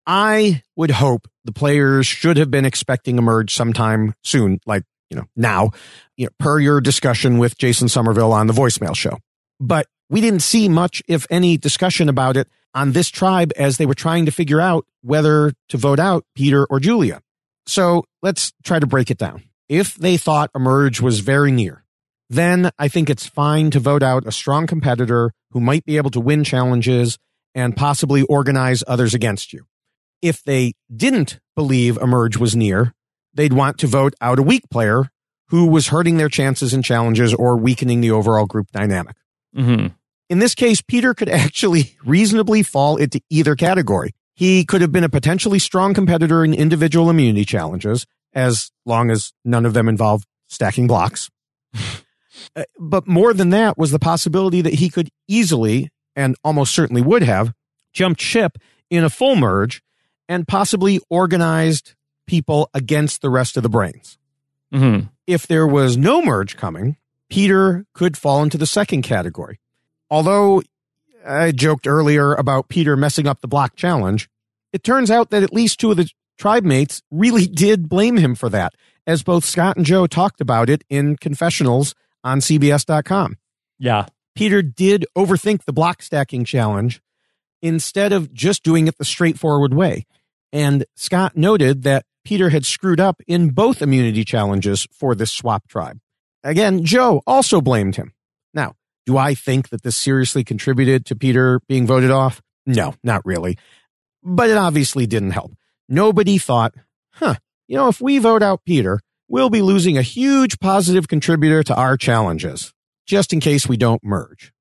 I would hope the players should have been expecting a merge sometime soon, like, you know, now, you know, per your discussion with Jason Somerville on the voicemail show. But we didn't see much, if any, discussion about it on this tribe as they were trying to figure out whether to vote out Peter or Julia. So let's try to break it down. If they thought a merge was very near, then I think it's fine to vote out a strong competitor who might be able to win challenges and possibly organize others against you. If they didn't believe a merge was near, they'd want to vote out a weak player who was hurting their chances in challenges or weakening the overall group dynamic. Mm-hmm. In this case, Peter could actually reasonably fall into either category. He could have been a potentially strong competitor in individual immunity challenges, as long as none of them involved stacking blocks. uh, but more than that was the possibility that he could easily, and almost certainly would have, jumped ship in a full merge and possibly organized people against the rest of the brains. Mm-hmm. If there was no merge coming, Peter could fall into the second category. Although I joked earlier about Peter messing up the block challenge, it turns out that at least two of the tribe mates really did blame him for that, as both Scott and Joe talked about it in confessionals on C B S dot com. Yeah. Peter did overthink the block stacking challenge instead of just doing it the straightforward way. And Scott noted that Peter had screwed up in both immunity challenges for this swap tribe. Again, Joe also blamed him. Now, do I think that this seriously contributed to Peter being voted off? No, not really. But it obviously didn't help. Nobody thought, huh, you know, if we vote out Peter, we'll be losing a huge positive contributor to our challenges, just in case we don't merge.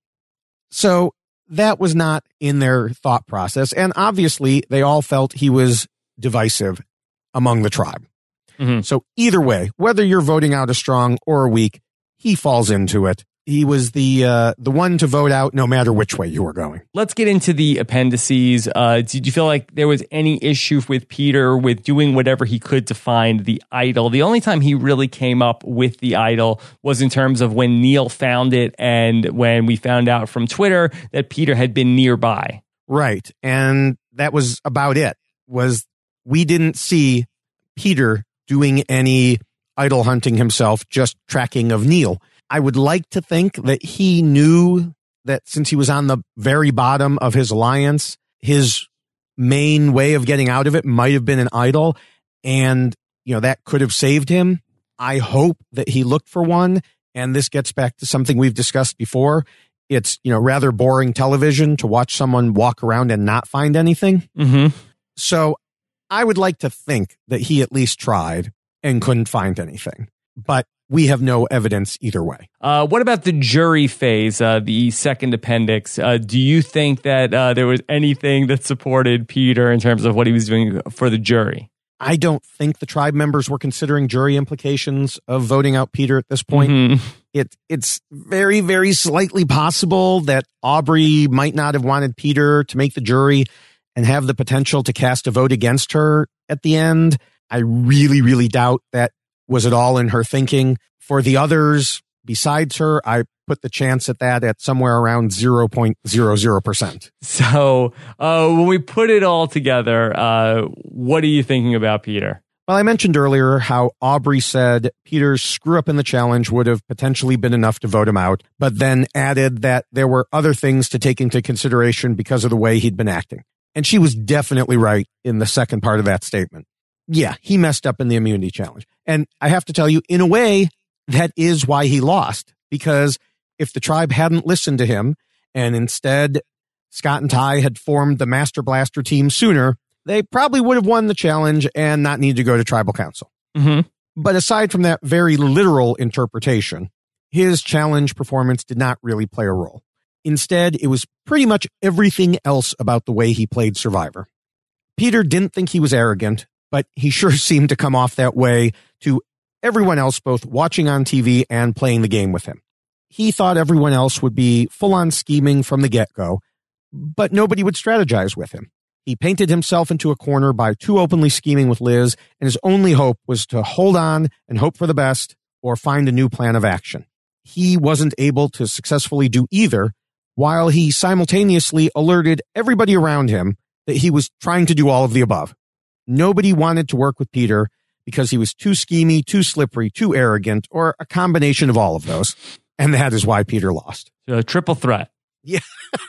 So that was not in their thought process. And obviously, they all felt he was divisive among the tribe. Mm-hmm. So either way, whether you're voting out a strong or a weak, he falls into it. He was the uh, the one to vote out no matter which way you were going. Let's get into the appendices. Uh, did you feel like there was any issue with Peter with doing whatever he could to find the idol? The only time he really came up with the idol was in terms of when Neil found it and when we found out from Twitter that Peter had been nearby. Right. And that was about it. Was we didn't see Peter doing any idol hunting himself, just tracking of Neil. I would like to think that he knew that since he was on the very bottom of his alliance, his main way of getting out of it might have been an idol, and you know that could have saved him. I hope that he looked for one, and this gets back to something we've discussed before. It's, you know, rather boring television to watch someone walk around and not find anything. Mm-hmm. So I would like to think that he at least tried and couldn't find anything, but we have no evidence either way. Uh, what about the jury phase, uh, the second appendix? Uh, do you think that uh, there was anything that supported Peter in terms of what he was doing for the jury? I don't think the tribe members were considering jury implications of voting out Peter at this point. Mm-hmm. It, it's very, very slightly possible that Aubrey might not have wanted Peter to make the jury and have the potential to cast a vote against her at the end. I really, really doubt that was it all in her thinking. For the others besides her, I put the chance at that at somewhere around zero point zero zero percent. So uh, when we put it all together, uh, what are you thinking about Peter? Well, I mentioned earlier how Aubrey said Peter's screw up in the challenge would have potentially been enough to vote him out, but then added that there were other things to take into consideration because of the way he'd been acting. And she was definitely right in the second part of that statement. Yeah, he messed up in the immunity challenge. And I have to tell you, in a way, that is why he lost. Because if the tribe hadn't listened to him, and instead Scott and Ty had formed the Master Blaster team sooner, they probably would have won the challenge and not need to go to tribal council. Mm-hmm. But aside from that very literal interpretation, his challenge performance did not really play a role. Instead, it was pretty much everything else about the way he played Survivor. Peter didn't think he was arrogant, but he sure seemed to come off that way to everyone else, both watching on T V and playing the game with him. He thought everyone else would be full-on scheming from the get-go, but nobody would strategize with him. He painted himself into a corner by too openly scheming with Liz, and his only hope was to hold on and hope for the best or find a new plan of action. He wasn't able to successfully do either, while he simultaneously alerted everybody around him that he was trying to do all of the above. Nobody wanted to work with Peter because he was too schemy, too slippery, too arrogant, or a combination of all of those. And that is why Peter lost. A triple threat. Yeah.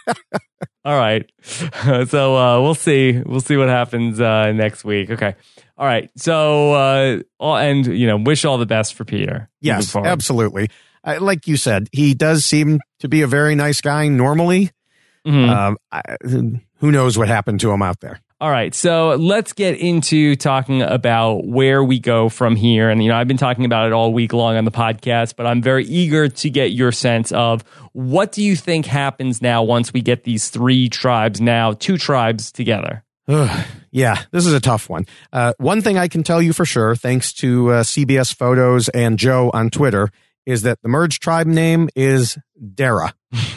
All right. So uh, we'll see. We'll see what happens uh, next week. Okay. All right. So, uh, all, and, you know, wish all the best for Peter. Yes, absolutely. Uh, like you said, he does seem to be a very nice guy normally. Mm-hmm. Um, I, who knows what happened to him out there? All right, so let's get into talking about where we go from here. And, you know, I've been talking about it all week long on the podcast, but I'm very eager to get your sense of what do you think happens now once we get these three tribes, now two tribes together? Ugh, yeah, this is a tough one. Uh, one thing I can tell you for sure, thanks to uh, C B S Photos and Joe on Twitter, is that the merged tribe name is Dara.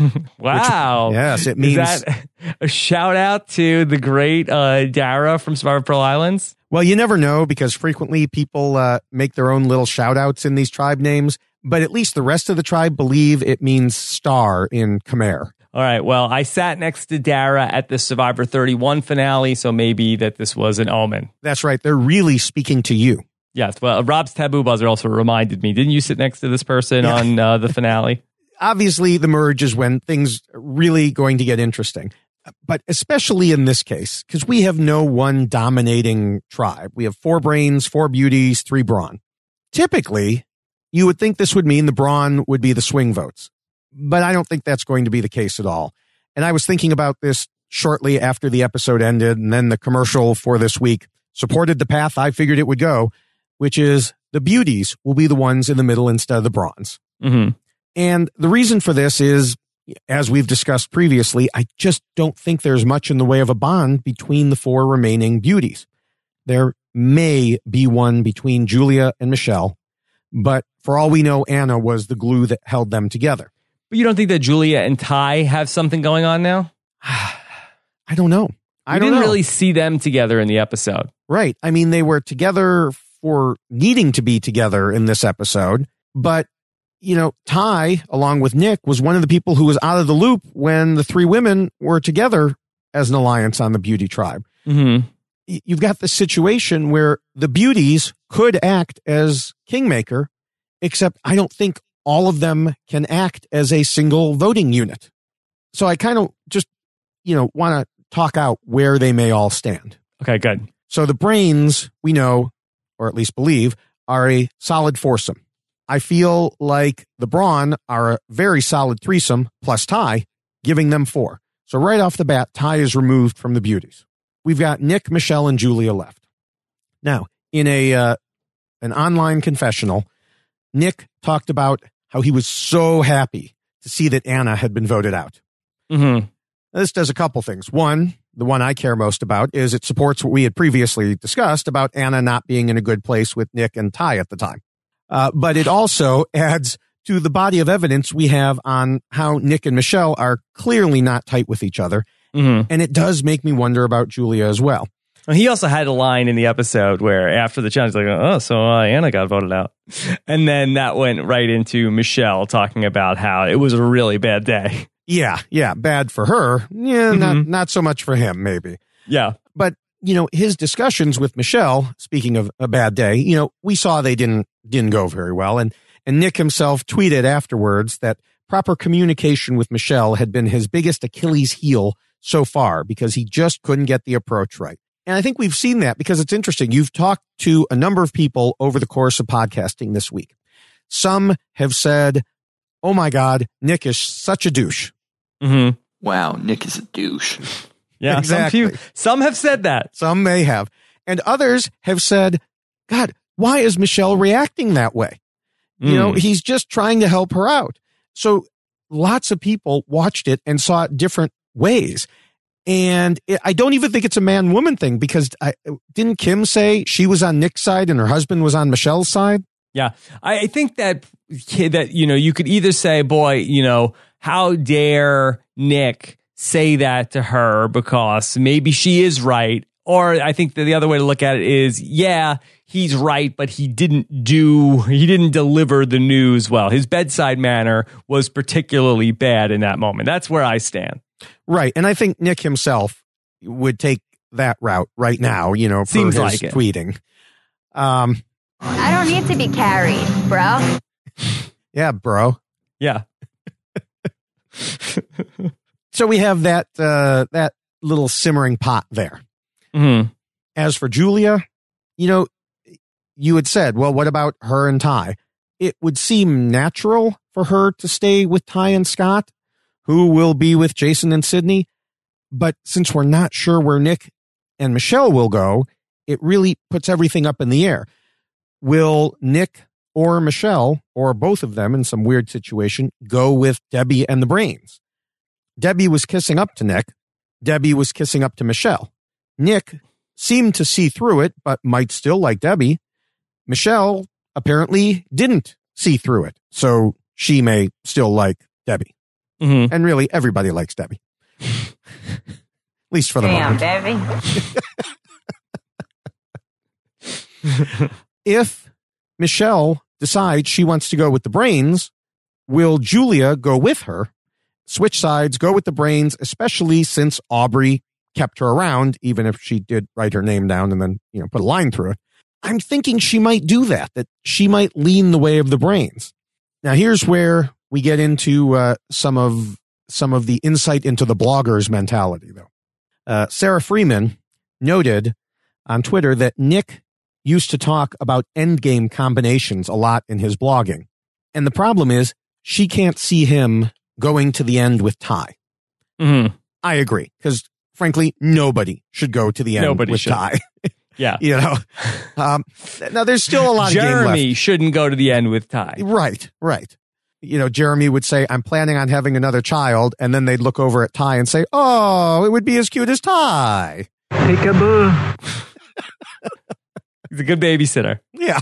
Wow. Which, yes, it means... Is that a shout out to the great uh, Dara from Survivor Pearl Islands? Well, you never know, because frequently people uh, make their own little shout outs in these tribe names. but at least the rest of the tribe believe it means star in Khmer. All right. Well, I sat next to Dara at the Survivor thirty-one finale, so maybe that this was an omen. That's right. They're really speaking to you. Yes. Well, Rob's taboo buzzer also reminded me. Didn't you sit next to this person Yeah. on uh, the finale? Obviously, the merge is when things are really going to get interesting. But especially in this case, because we have no one dominating tribe. We have four brains, four beauties, three brawn. Typically, you would think this would mean the brawn would be the swing votes. But I don't think that's going to be the case at all. And I was thinking about this shortly after the episode ended, and then the commercial for this week supported the path I figured it would go, which is the beauties will be the ones in the middle instead of the bronze. Mm-hmm. And the reason for this is, as we've discussed previously, I just don't think there's much in the way of a bond between the four remaining beauties. There may be one between Julia and Michelle, but for all we know, Anna was the glue that held them together. But you don't think that Julia and Ty have something going on now? I don't know. I we don't didn't know. really see them together in the episode. Right. I mean, they were together for needing to be together in this episode, but you know, Ty, along with Nick, was one of the people who was out of the loop when the three women were together as an alliance on the Beauty Tribe. Mm-hmm. You've got this situation where the beauties could act as kingmaker, except I don't think all of them can act as a single voting unit. So I kind of just, you know, want to talk out where they may all stand. Okay, good. So the brains, we know, or at least believe, are a solid foursome. I feel like the brawn are a very solid threesome plus Ty, giving them four. So right off the bat, Ty is removed from the beauties. We've got Nick, Michelle, and Julia left. Now, in a uh, an online confessional, Nick talked about how he was so happy to see that Anna had been voted out. Mm-hmm. This does a couple things. One, the one I care most about, is it supports what we had previously discussed about Anna not being in a good place with Nick and Ty at the time. Uh, but it also adds to the body of evidence we have on how Nick and Michelle are clearly not tight with each other. Mm-hmm. And it does make me wonder about Julia as well. He also had a line in the episode where after the challenge, like, oh, so uh, Anna got voted out. And then that went right into Michelle talking about how it was a really bad day. Yeah, yeah, bad for her. Yeah, Mm-hmm. not, not so much for him, maybe. Yeah. But, you know, his discussions with Michelle, speaking of a bad day, you know, we saw they didn't didn't go very well. And, and Nick himself tweeted afterwards that proper communication with Michelle had been his biggest Achilles heel so far because he just couldn't get the approach right. And I think we've seen that because it's interesting. You've talked to a number of people over the course of podcasting this week. Some have said, oh my God, Nick is such a douche. Mm-hmm. Wow, Nick is a douche. Yeah, Exactly. Some, few, some have said that. Some may have. And others have said, God, why is Michelle reacting that way? Mm. You know, he's just trying to help her out. So lots of people watched it and saw it different ways. And it, I don't even think it's a man-woman thing because I, didn't Kim say she was on Nick's side and her husband was on Michelle's side? Yeah, I, I think that, that, you know, you could either say, boy, you know, how dare Nick say that to her because maybe she is right. Or I think that the other way to look at it is, yeah, he's right, but he didn't do, he didn't deliver the news well. His bedside manner was particularly bad in that moment. That's where I stand. Right. And I think Nick himself would take that route right now, you know, Seems for his like it. tweeting. Um, I don't need to be carried, bro. yeah, bro. Yeah. So we have that, uh, that little simmering pot there. Mm-hmm. As for Julia, you know, you had said, well, what about her and Ty? It would seem natural for her to stay with Ty and Scott, who will be with Jason and Sydney. But since we're not sure where Nick and Michelle will go, it really puts everything up in the air. Will Nick or Michelle, or both of them in some weird situation, go with Debbie and the Brains? Debbie was kissing up to Nick. Debbie was kissing up to Michelle. Nick seemed to see through it, but might still like Debbie. Michelle apparently didn't see through it, so she may still like Debbie. Mm-hmm. And really, everybody likes Debbie. At least for the Damn, moment. Debbie. If Michelle decides she wants to go with the brains, will Julia go with her, switch sides, go with the brains, especially since Aubrey kept her around, even if she did write her name down and then, you know, put a line through it. I'm thinking she might do that, that she might lean the way of the brains. Now, here's where we get into uh, some of some of the insight into the blogger's mentality, though. Uh, Sarah Freeman noted on Twitter that Nick used to talk about endgame combinations a lot in his blogging. And the problem is she can't see him going to the end with Ty. Mm-hmm. I agree, because frankly, nobody should go to the end Nobody with should. Ty. Yeah. You know, um, now there's still a lot of game left. Jeremy shouldn't go to the end with Ty. Right, right. You know, Jeremy would say, I'm planning on having another child. And then they'd look over at Ty and say, oh, it would be as cute as Ty. Peekaboo. He's a good babysitter. Yeah.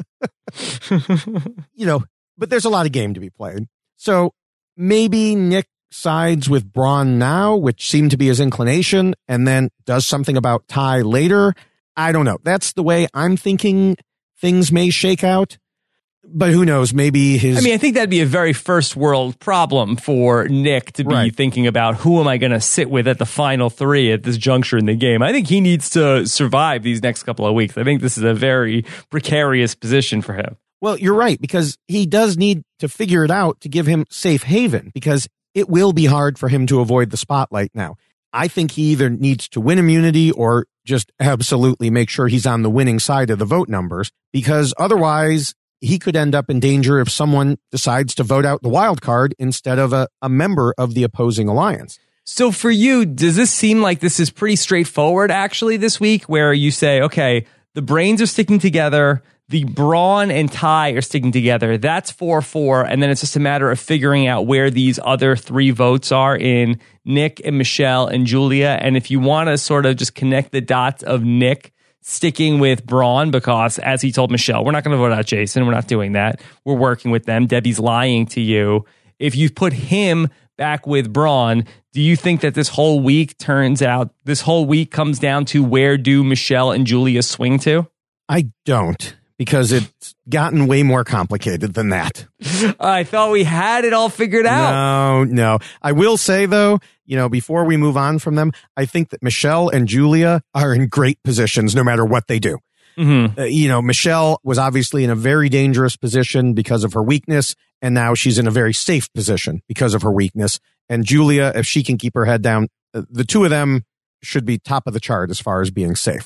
You know, but there's a lot of game to be played. So maybe Nick sides with Braun now, which seemed to be his inclination, and then does something about Ty later. I don't know. That's the way I'm thinking things may shake out. But who knows? Maybe his... I mean, I think that'd be a very first world problem for Nick to be Right. thinking about who am I going to sit with at the final three at this juncture in the game. I think he needs to survive these next couple of weeks. I think this is a very precarious position for him. Well, you're right, because he does need to figure it out to give him safe haven, because it will be hard for him to avoid the spotlight now. I think he either needs to win immunity or just absolutely make sure he's on the winning side of the vote numbers, because otherwise he could end up in danger if someone decides to vote out the wild card instead of a, a member of the opposing alliance. So for you, does this seem like this is pretty straightforward actually this week, where you say, okay, the brains are sticking together, the Braun and Ty are sticking together, that's four four, and then it's just a matter of figuring out where these other three votes are in Nick and Michelle and Julia. And if you want to sort of just connect the dots of Nick sticking with Braun, because as he told Michelle, we're not going to vote out Jason, we're not doing that, we're working with them, Debbie's lying to you. If you put him back with Braun, do you think that this whole week turns out, this whole week comes down to where do Michelle and Julia swing to? I don't, because it's gotten way more complicated than that. I thought we had it all figured out. No, no. I will say, though, you know, before we move on from them, I think that Michelle and Julia are in great positions no matter what they do. Mm-hmm. Uh, you know, Michelle was obviously in a very dangerous position because of her weakness, and now she's in a very safe position because of her weakness. And Julia, if she can keep her head down, uh, the two of them should be top of the chart as far as being safe.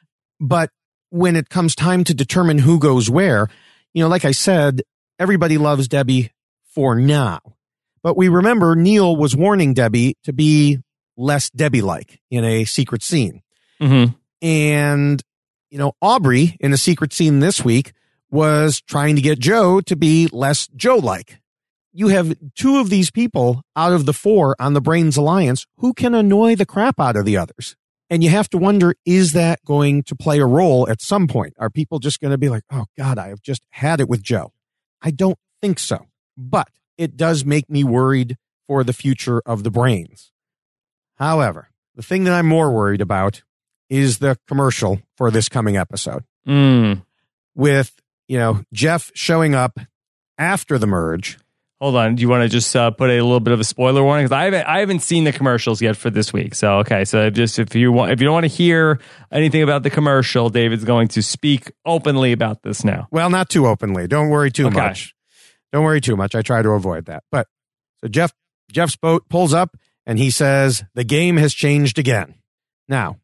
But when it comes time to determine who goes where, you know, like I said, everybody loves Debbie for now. But we remember Neil was warning Debbie to be less Debbie-like in a secret scene. Mm-hmm. And, you know, Aubrey in a secret scene this week was trying to get Joe to be less Joe-like. You have two of these people out of the four on the Brains Alliance who can annoy the crap out of the others. And you have to wonder, is that going to play a role at some point? Are people just going to be like, oh, God, I have just had it with Joe? I don't think so. But it does make me worried for the future of the Brains. However, the thing that I'm more worried about is the commercial for this coming episode. Mm. With, you know, Jeff showing up after the merge. Hold on. Do you want to just uh, put a little bit of a spoiler warning? Because I haven't, I haven't seen the commercials yet for this week. So, okay. So just if you want, if you don't want to hear anything about the commercial, David's going to speak openly about this now. Well, not too openly. Don't worry too Okay. much. Don't worry too much. I try to avoid that. But so Jeff, Jeff's boat pulls up and he says, the game has changed again. Now,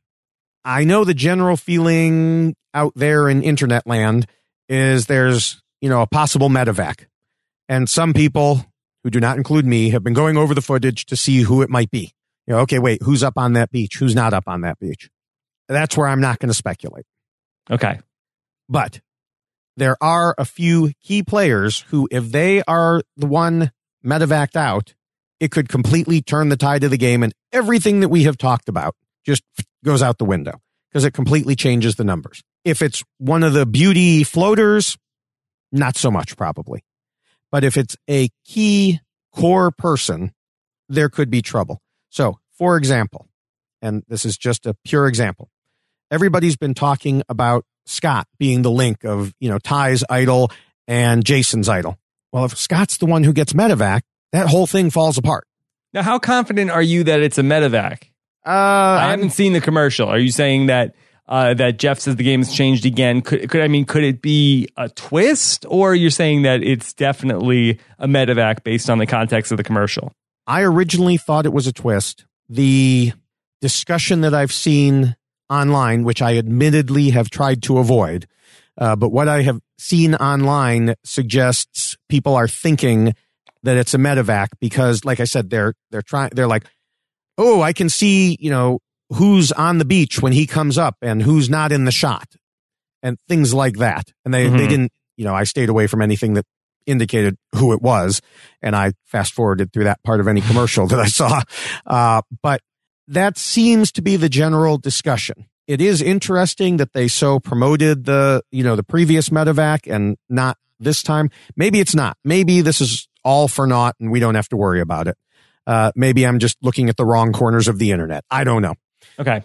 I know the general feeling out there in internet land is there's, you know, a possible medevac. And some people, who do not include me, have been going over the footage to see who it might be. You know, okay, wait, who's up on that beach? Who's not up on that beach? That's where I'm not going to speculate. Okay. But there are a few key players who, if they are the one medevaced out, it could completely turn the tide of the game, and everything that we have talked about just goes out the window because it completely changes the numbers. If it's one of the beauty floaters, not so much probably. But if it's a key core person, there could be trouble. So, for example, and this is just a pure example, everybody's been talking about Scott being the link of, you know, Ty's idol and Jason's idol. Well, if Scott's the one who gets medevac, that whole thing falls apart. Now, how confident are you that it's a medevac? Uh, I haven't seen the commercial. Are you saying that uh, that Jeff says the game's changed again? Could, could I mean, could it be a twist, or you're saying that it's definitely a medevac based on the context of the commercial? I originally thought it was a twist. The discussion that I've seen online, which I admittedly have tried to avoid, uh, but what I have seen online suggests people are thinking that it's a medevac because, like I said, they're they're trying. They're like, oh, I can see, you know, who's on the beach when he comes up and who's not in the shot and things like that. And they, mm-hmm. they didn't, you know, I stayed away from anything that indicated who it was. And I fast forwarded through that part of any commercial that I saw. Uh, but that seems to be the general discussion. It is interesting that they so promoted the, you know, the previous medevac and not this time. Maybe it's not. Maybe this is all for naught and we don't have to worry about it. Uh, maybe I'm just looking at the wrong corners of the internet. I don't know. Okay.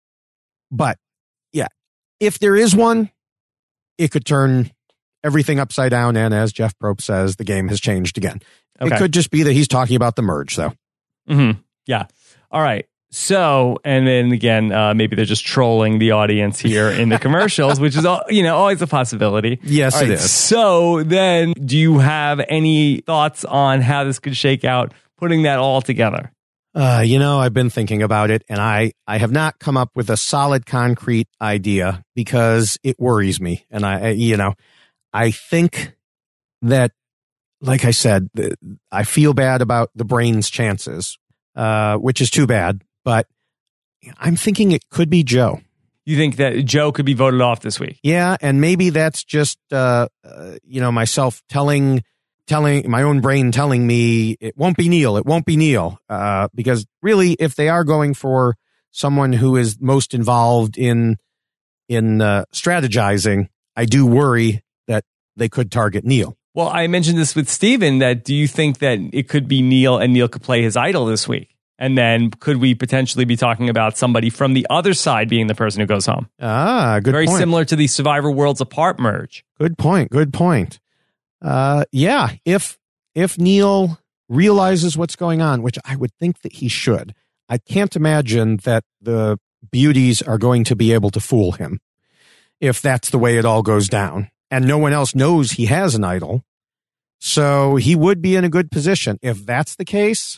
But yeah, if there is one, it could turn everything upside down. And as Jeff Probst says, the game has changed again. Okay. It could just be that he's talking about the merge though. Mm-hmm. Yeah. All right. So, and then again, uh, maybe they're just trolling the audience here in the commercials, which is, all, you know, always a possibility. Yes, right, it is. So then do you have any thoughts on how this could shake out, putting that all together? Uh, you know, I've been thinking about it and I, I have not come up with a solid concrete idea because it worries me. And I, you know, I think that, like I said, I feel bad about the brain's chances, uh, which is too bad. But I'm thinking it could be Joe. You think that Joe could be voted off this week? Yeah, and maybe that's just, uh, uh, you know, myself telling, telling my own brain telling me it won't be Neil, it won't be Neil. Uh, because really, if they are going for someone who is most involved in in uh, strategizing, I do worry that they could target Neil. Well, I mentioned this with Steven, that do you think that it could be Neil and Neil could play his idol this week? And then could we potentially be talking about somebody from the other side being the person who goes home? Ah, good Very point. Very similar to the Survivor Worlds Apart merge. Good point. Good point. Uh, yeah, if if Neil realizes what's going on, which I would think that he should, I can't imagine that the beauties are going to be able to fool him if that's the way it all goes down. And no one else knows he has an idol. So he would be in a good position. If that's the case,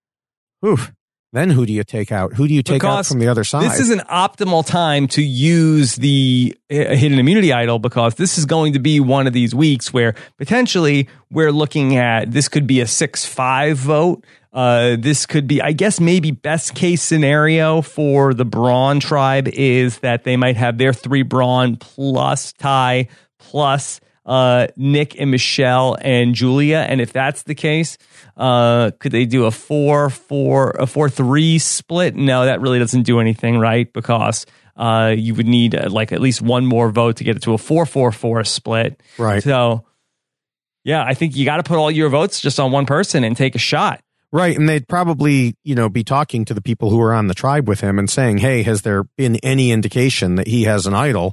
oof, then who do you take out? Who do you take because out from the other side? This is an optimal time to use the hidden immunity idol because this is going to be one of these weeks where potentially we're looking at, this could be a six five vote. Uh, this could be, I guess, maybe best case scenario for the Braun tribe is that they might have their three Braun plus Ty plus uh, Nick and Michelle and Julia. And if that's the case, uh, could they do a four, four, a four, three split? No, that really doesn't do anything, right? Because uh, you would need uh, like at least one more vote to get it to a four, four, four split. Right. So, yeah, I think you got to put all your votes just on one person and take a shot. Right. And they'd probably, you know, be talking to the people who are on the tribe with him and saying, hey, has there been any indication that he has an idol?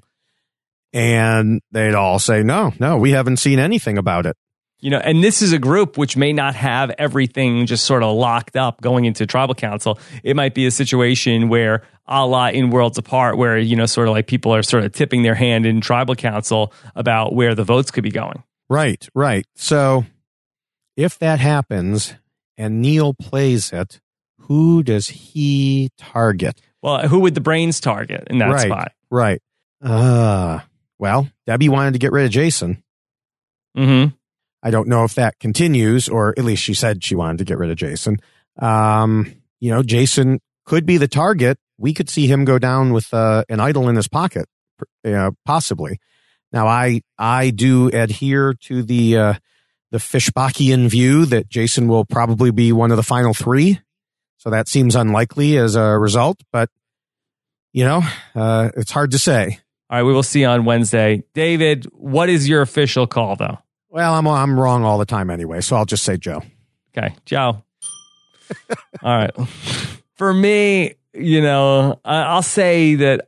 And they'd all say, no, no, we haven't seen anything about it. You know, and this is a group which may not have everything just sort of locked up going into tribal council. It might be a situation where, a la in Worlds Apart, where, you know, sort of like people are sort of tipping their hand in tribal council about where the votes could be going. Right, right. So if that happens and Neil plays it, who does he target? Well, who would the brains target in that right, spot? Right. Uh, well, Debbie wanted to get rid of Jason. Mm-hmm. I don't know if that continues, or at least she said she wanted to get rid of Jason. Um, you know, Jason could be the target. We could see him go down with uh, an idol in his pocket, uh, possibly. Now, I I do adhere to the uh, the Fishbackian view that Jason will probably be one of the final three. So that seems unlikely as a result, but, you know, uh, it's hard to say. All right, we will see on Wednesday. David, what is your official call, though? Well, I'm I'm wrong all the time anyway, so I'll just say Joe. Okay, Joe. All right. For me, you know, I'll say that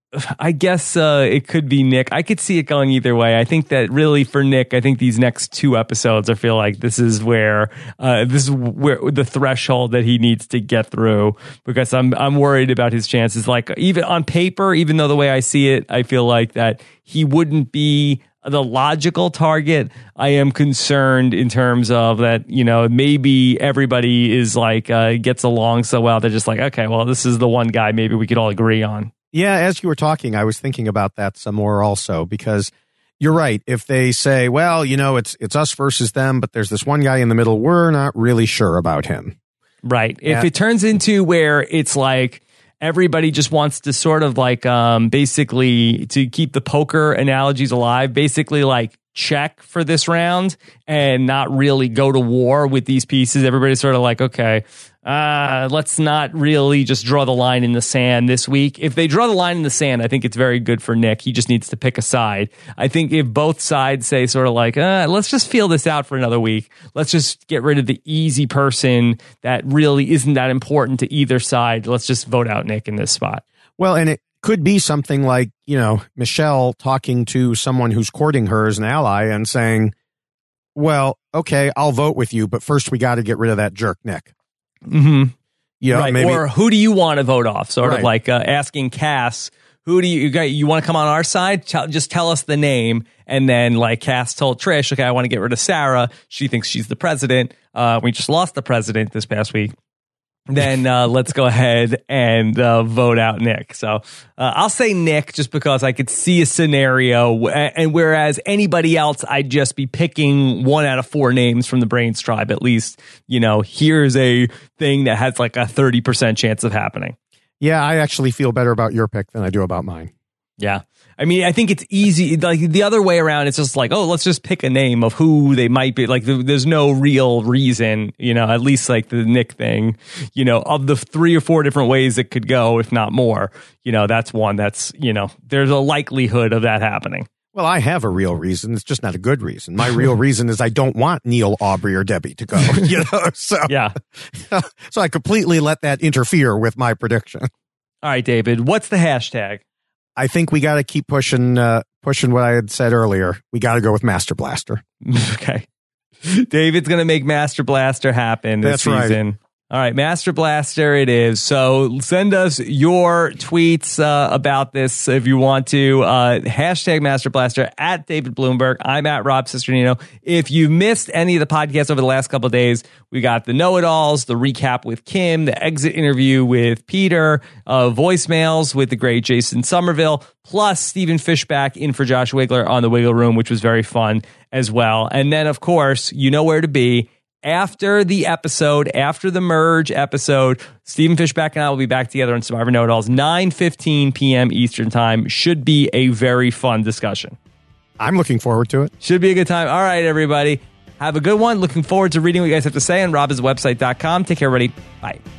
I guess uh, it could be Nick. I could see it going either way. I think that really for Nick, I think these next two episodes, I feel like this is where uh, this is where the threshold that he needs to get through, because I'm I'm worried about his chances. Like even on paper, even though the way I see it, I feel like that he wouldn't be the logical target. I am concerned in terms of that, you know, maybe everybody is like uh, gets along so well. They're just like, okay, well, this is the one guy maybe we could all agree on. Yeah, as you were talking, I was thinking about that some more also, because you're right. If they say, well, you know, it's it's us versus them, but there's this one guy in the middle, we're not really sure about him. Right. Yeah. If it turns into where it's like everybody just wants to sort of like um, basically to keep the poker analogies alive, basically like check for this round and not really go to war with these pieces. Everybody's sort of like, okay, uh, let's not really just draw the line in the sand this week. If they draw the line in the sand, I think it's very good for Nick. He just needs to pick a side. I think if both sides say sort of like, uh, let's just feel this out for another week. Let's just get rid of the easy person that really isn't that important to either side. Let's just vote out Nick in this spot. Well, and it could be something like, you know, Michelle talking to someone who's courting her as an ally and saying, well, okay, I'll vote with you, but first we got to get rid of that jerk, Nick. Mm-hmm. You know, right. maybe, or who do you want to vote off? Sort right. of like uh, asking Cass, who do you you, you want to come on our side? Tell, just tell us the name. And then like Cass told Trish, okay, I want to get rid of Sarah. She thinks she's the president. Uh, we just lost the president this past week. Then uh, let's go ahead and uh, vote out Nick. So uh, I'll say Nick just because I could see a scenario. And whereas anybody else, I'd just be picking one out of four names from the Brains tribe. At least, you know, here's a thing that has like a thirty percent chance of happening. Yeah, I actually feel better about your pick than I do about mine. Yeah. I mean, I think it's easy. Like the other way around, it's just like, oh, let's just pick a name of who they might be. Like, there's no real reason, you know, at least like the Nick thing, you know, of the three or four different ways it could go, if not more, you know, that's one that's, you know, there's a likelihood of that happening. Well, I have a real reason. It's just not a good reason. My real reason is I don't want Neil, Aubrey, or Debbie to go, you know, so, yeah. So I completely let that interfere with my prediction. All right, David, what's the hashtag? I think we got to keep pushing, uh, pushing what I had said earlier. We got to go with Master Blaster. Okay. David's going to make Master Blaster happen this That's season. Right. All right, Master Blaster it is. So send us your tweets uh, about this if you want to. Uh, hashtag Master Blaster at David Bloomberg. I'm at Rob Cisternino. If you missed any of the podcasts over the last couple of days, we got the know-it-alls, the recap with Kim, the exit interview with Peter, uh, voicemails with the great Jason Somerville, plus Stephen Fishback in for Josh Wigler on the Wiggle Room, which was very fun as well. And then, of course, you know where to be. After the episode, after the merge episode, Stephen Fishback and I will be back together on Survivor Know-It-Alls, nine fifteen p.m. Eastern Time. Should be a very fun discussion. I'm looking forward to it. Should be a good time. All right, everybody. Have a good one. Looking forward to reading what you guys have to say on robhasawebsite dot com. Take care, everybody. Bye.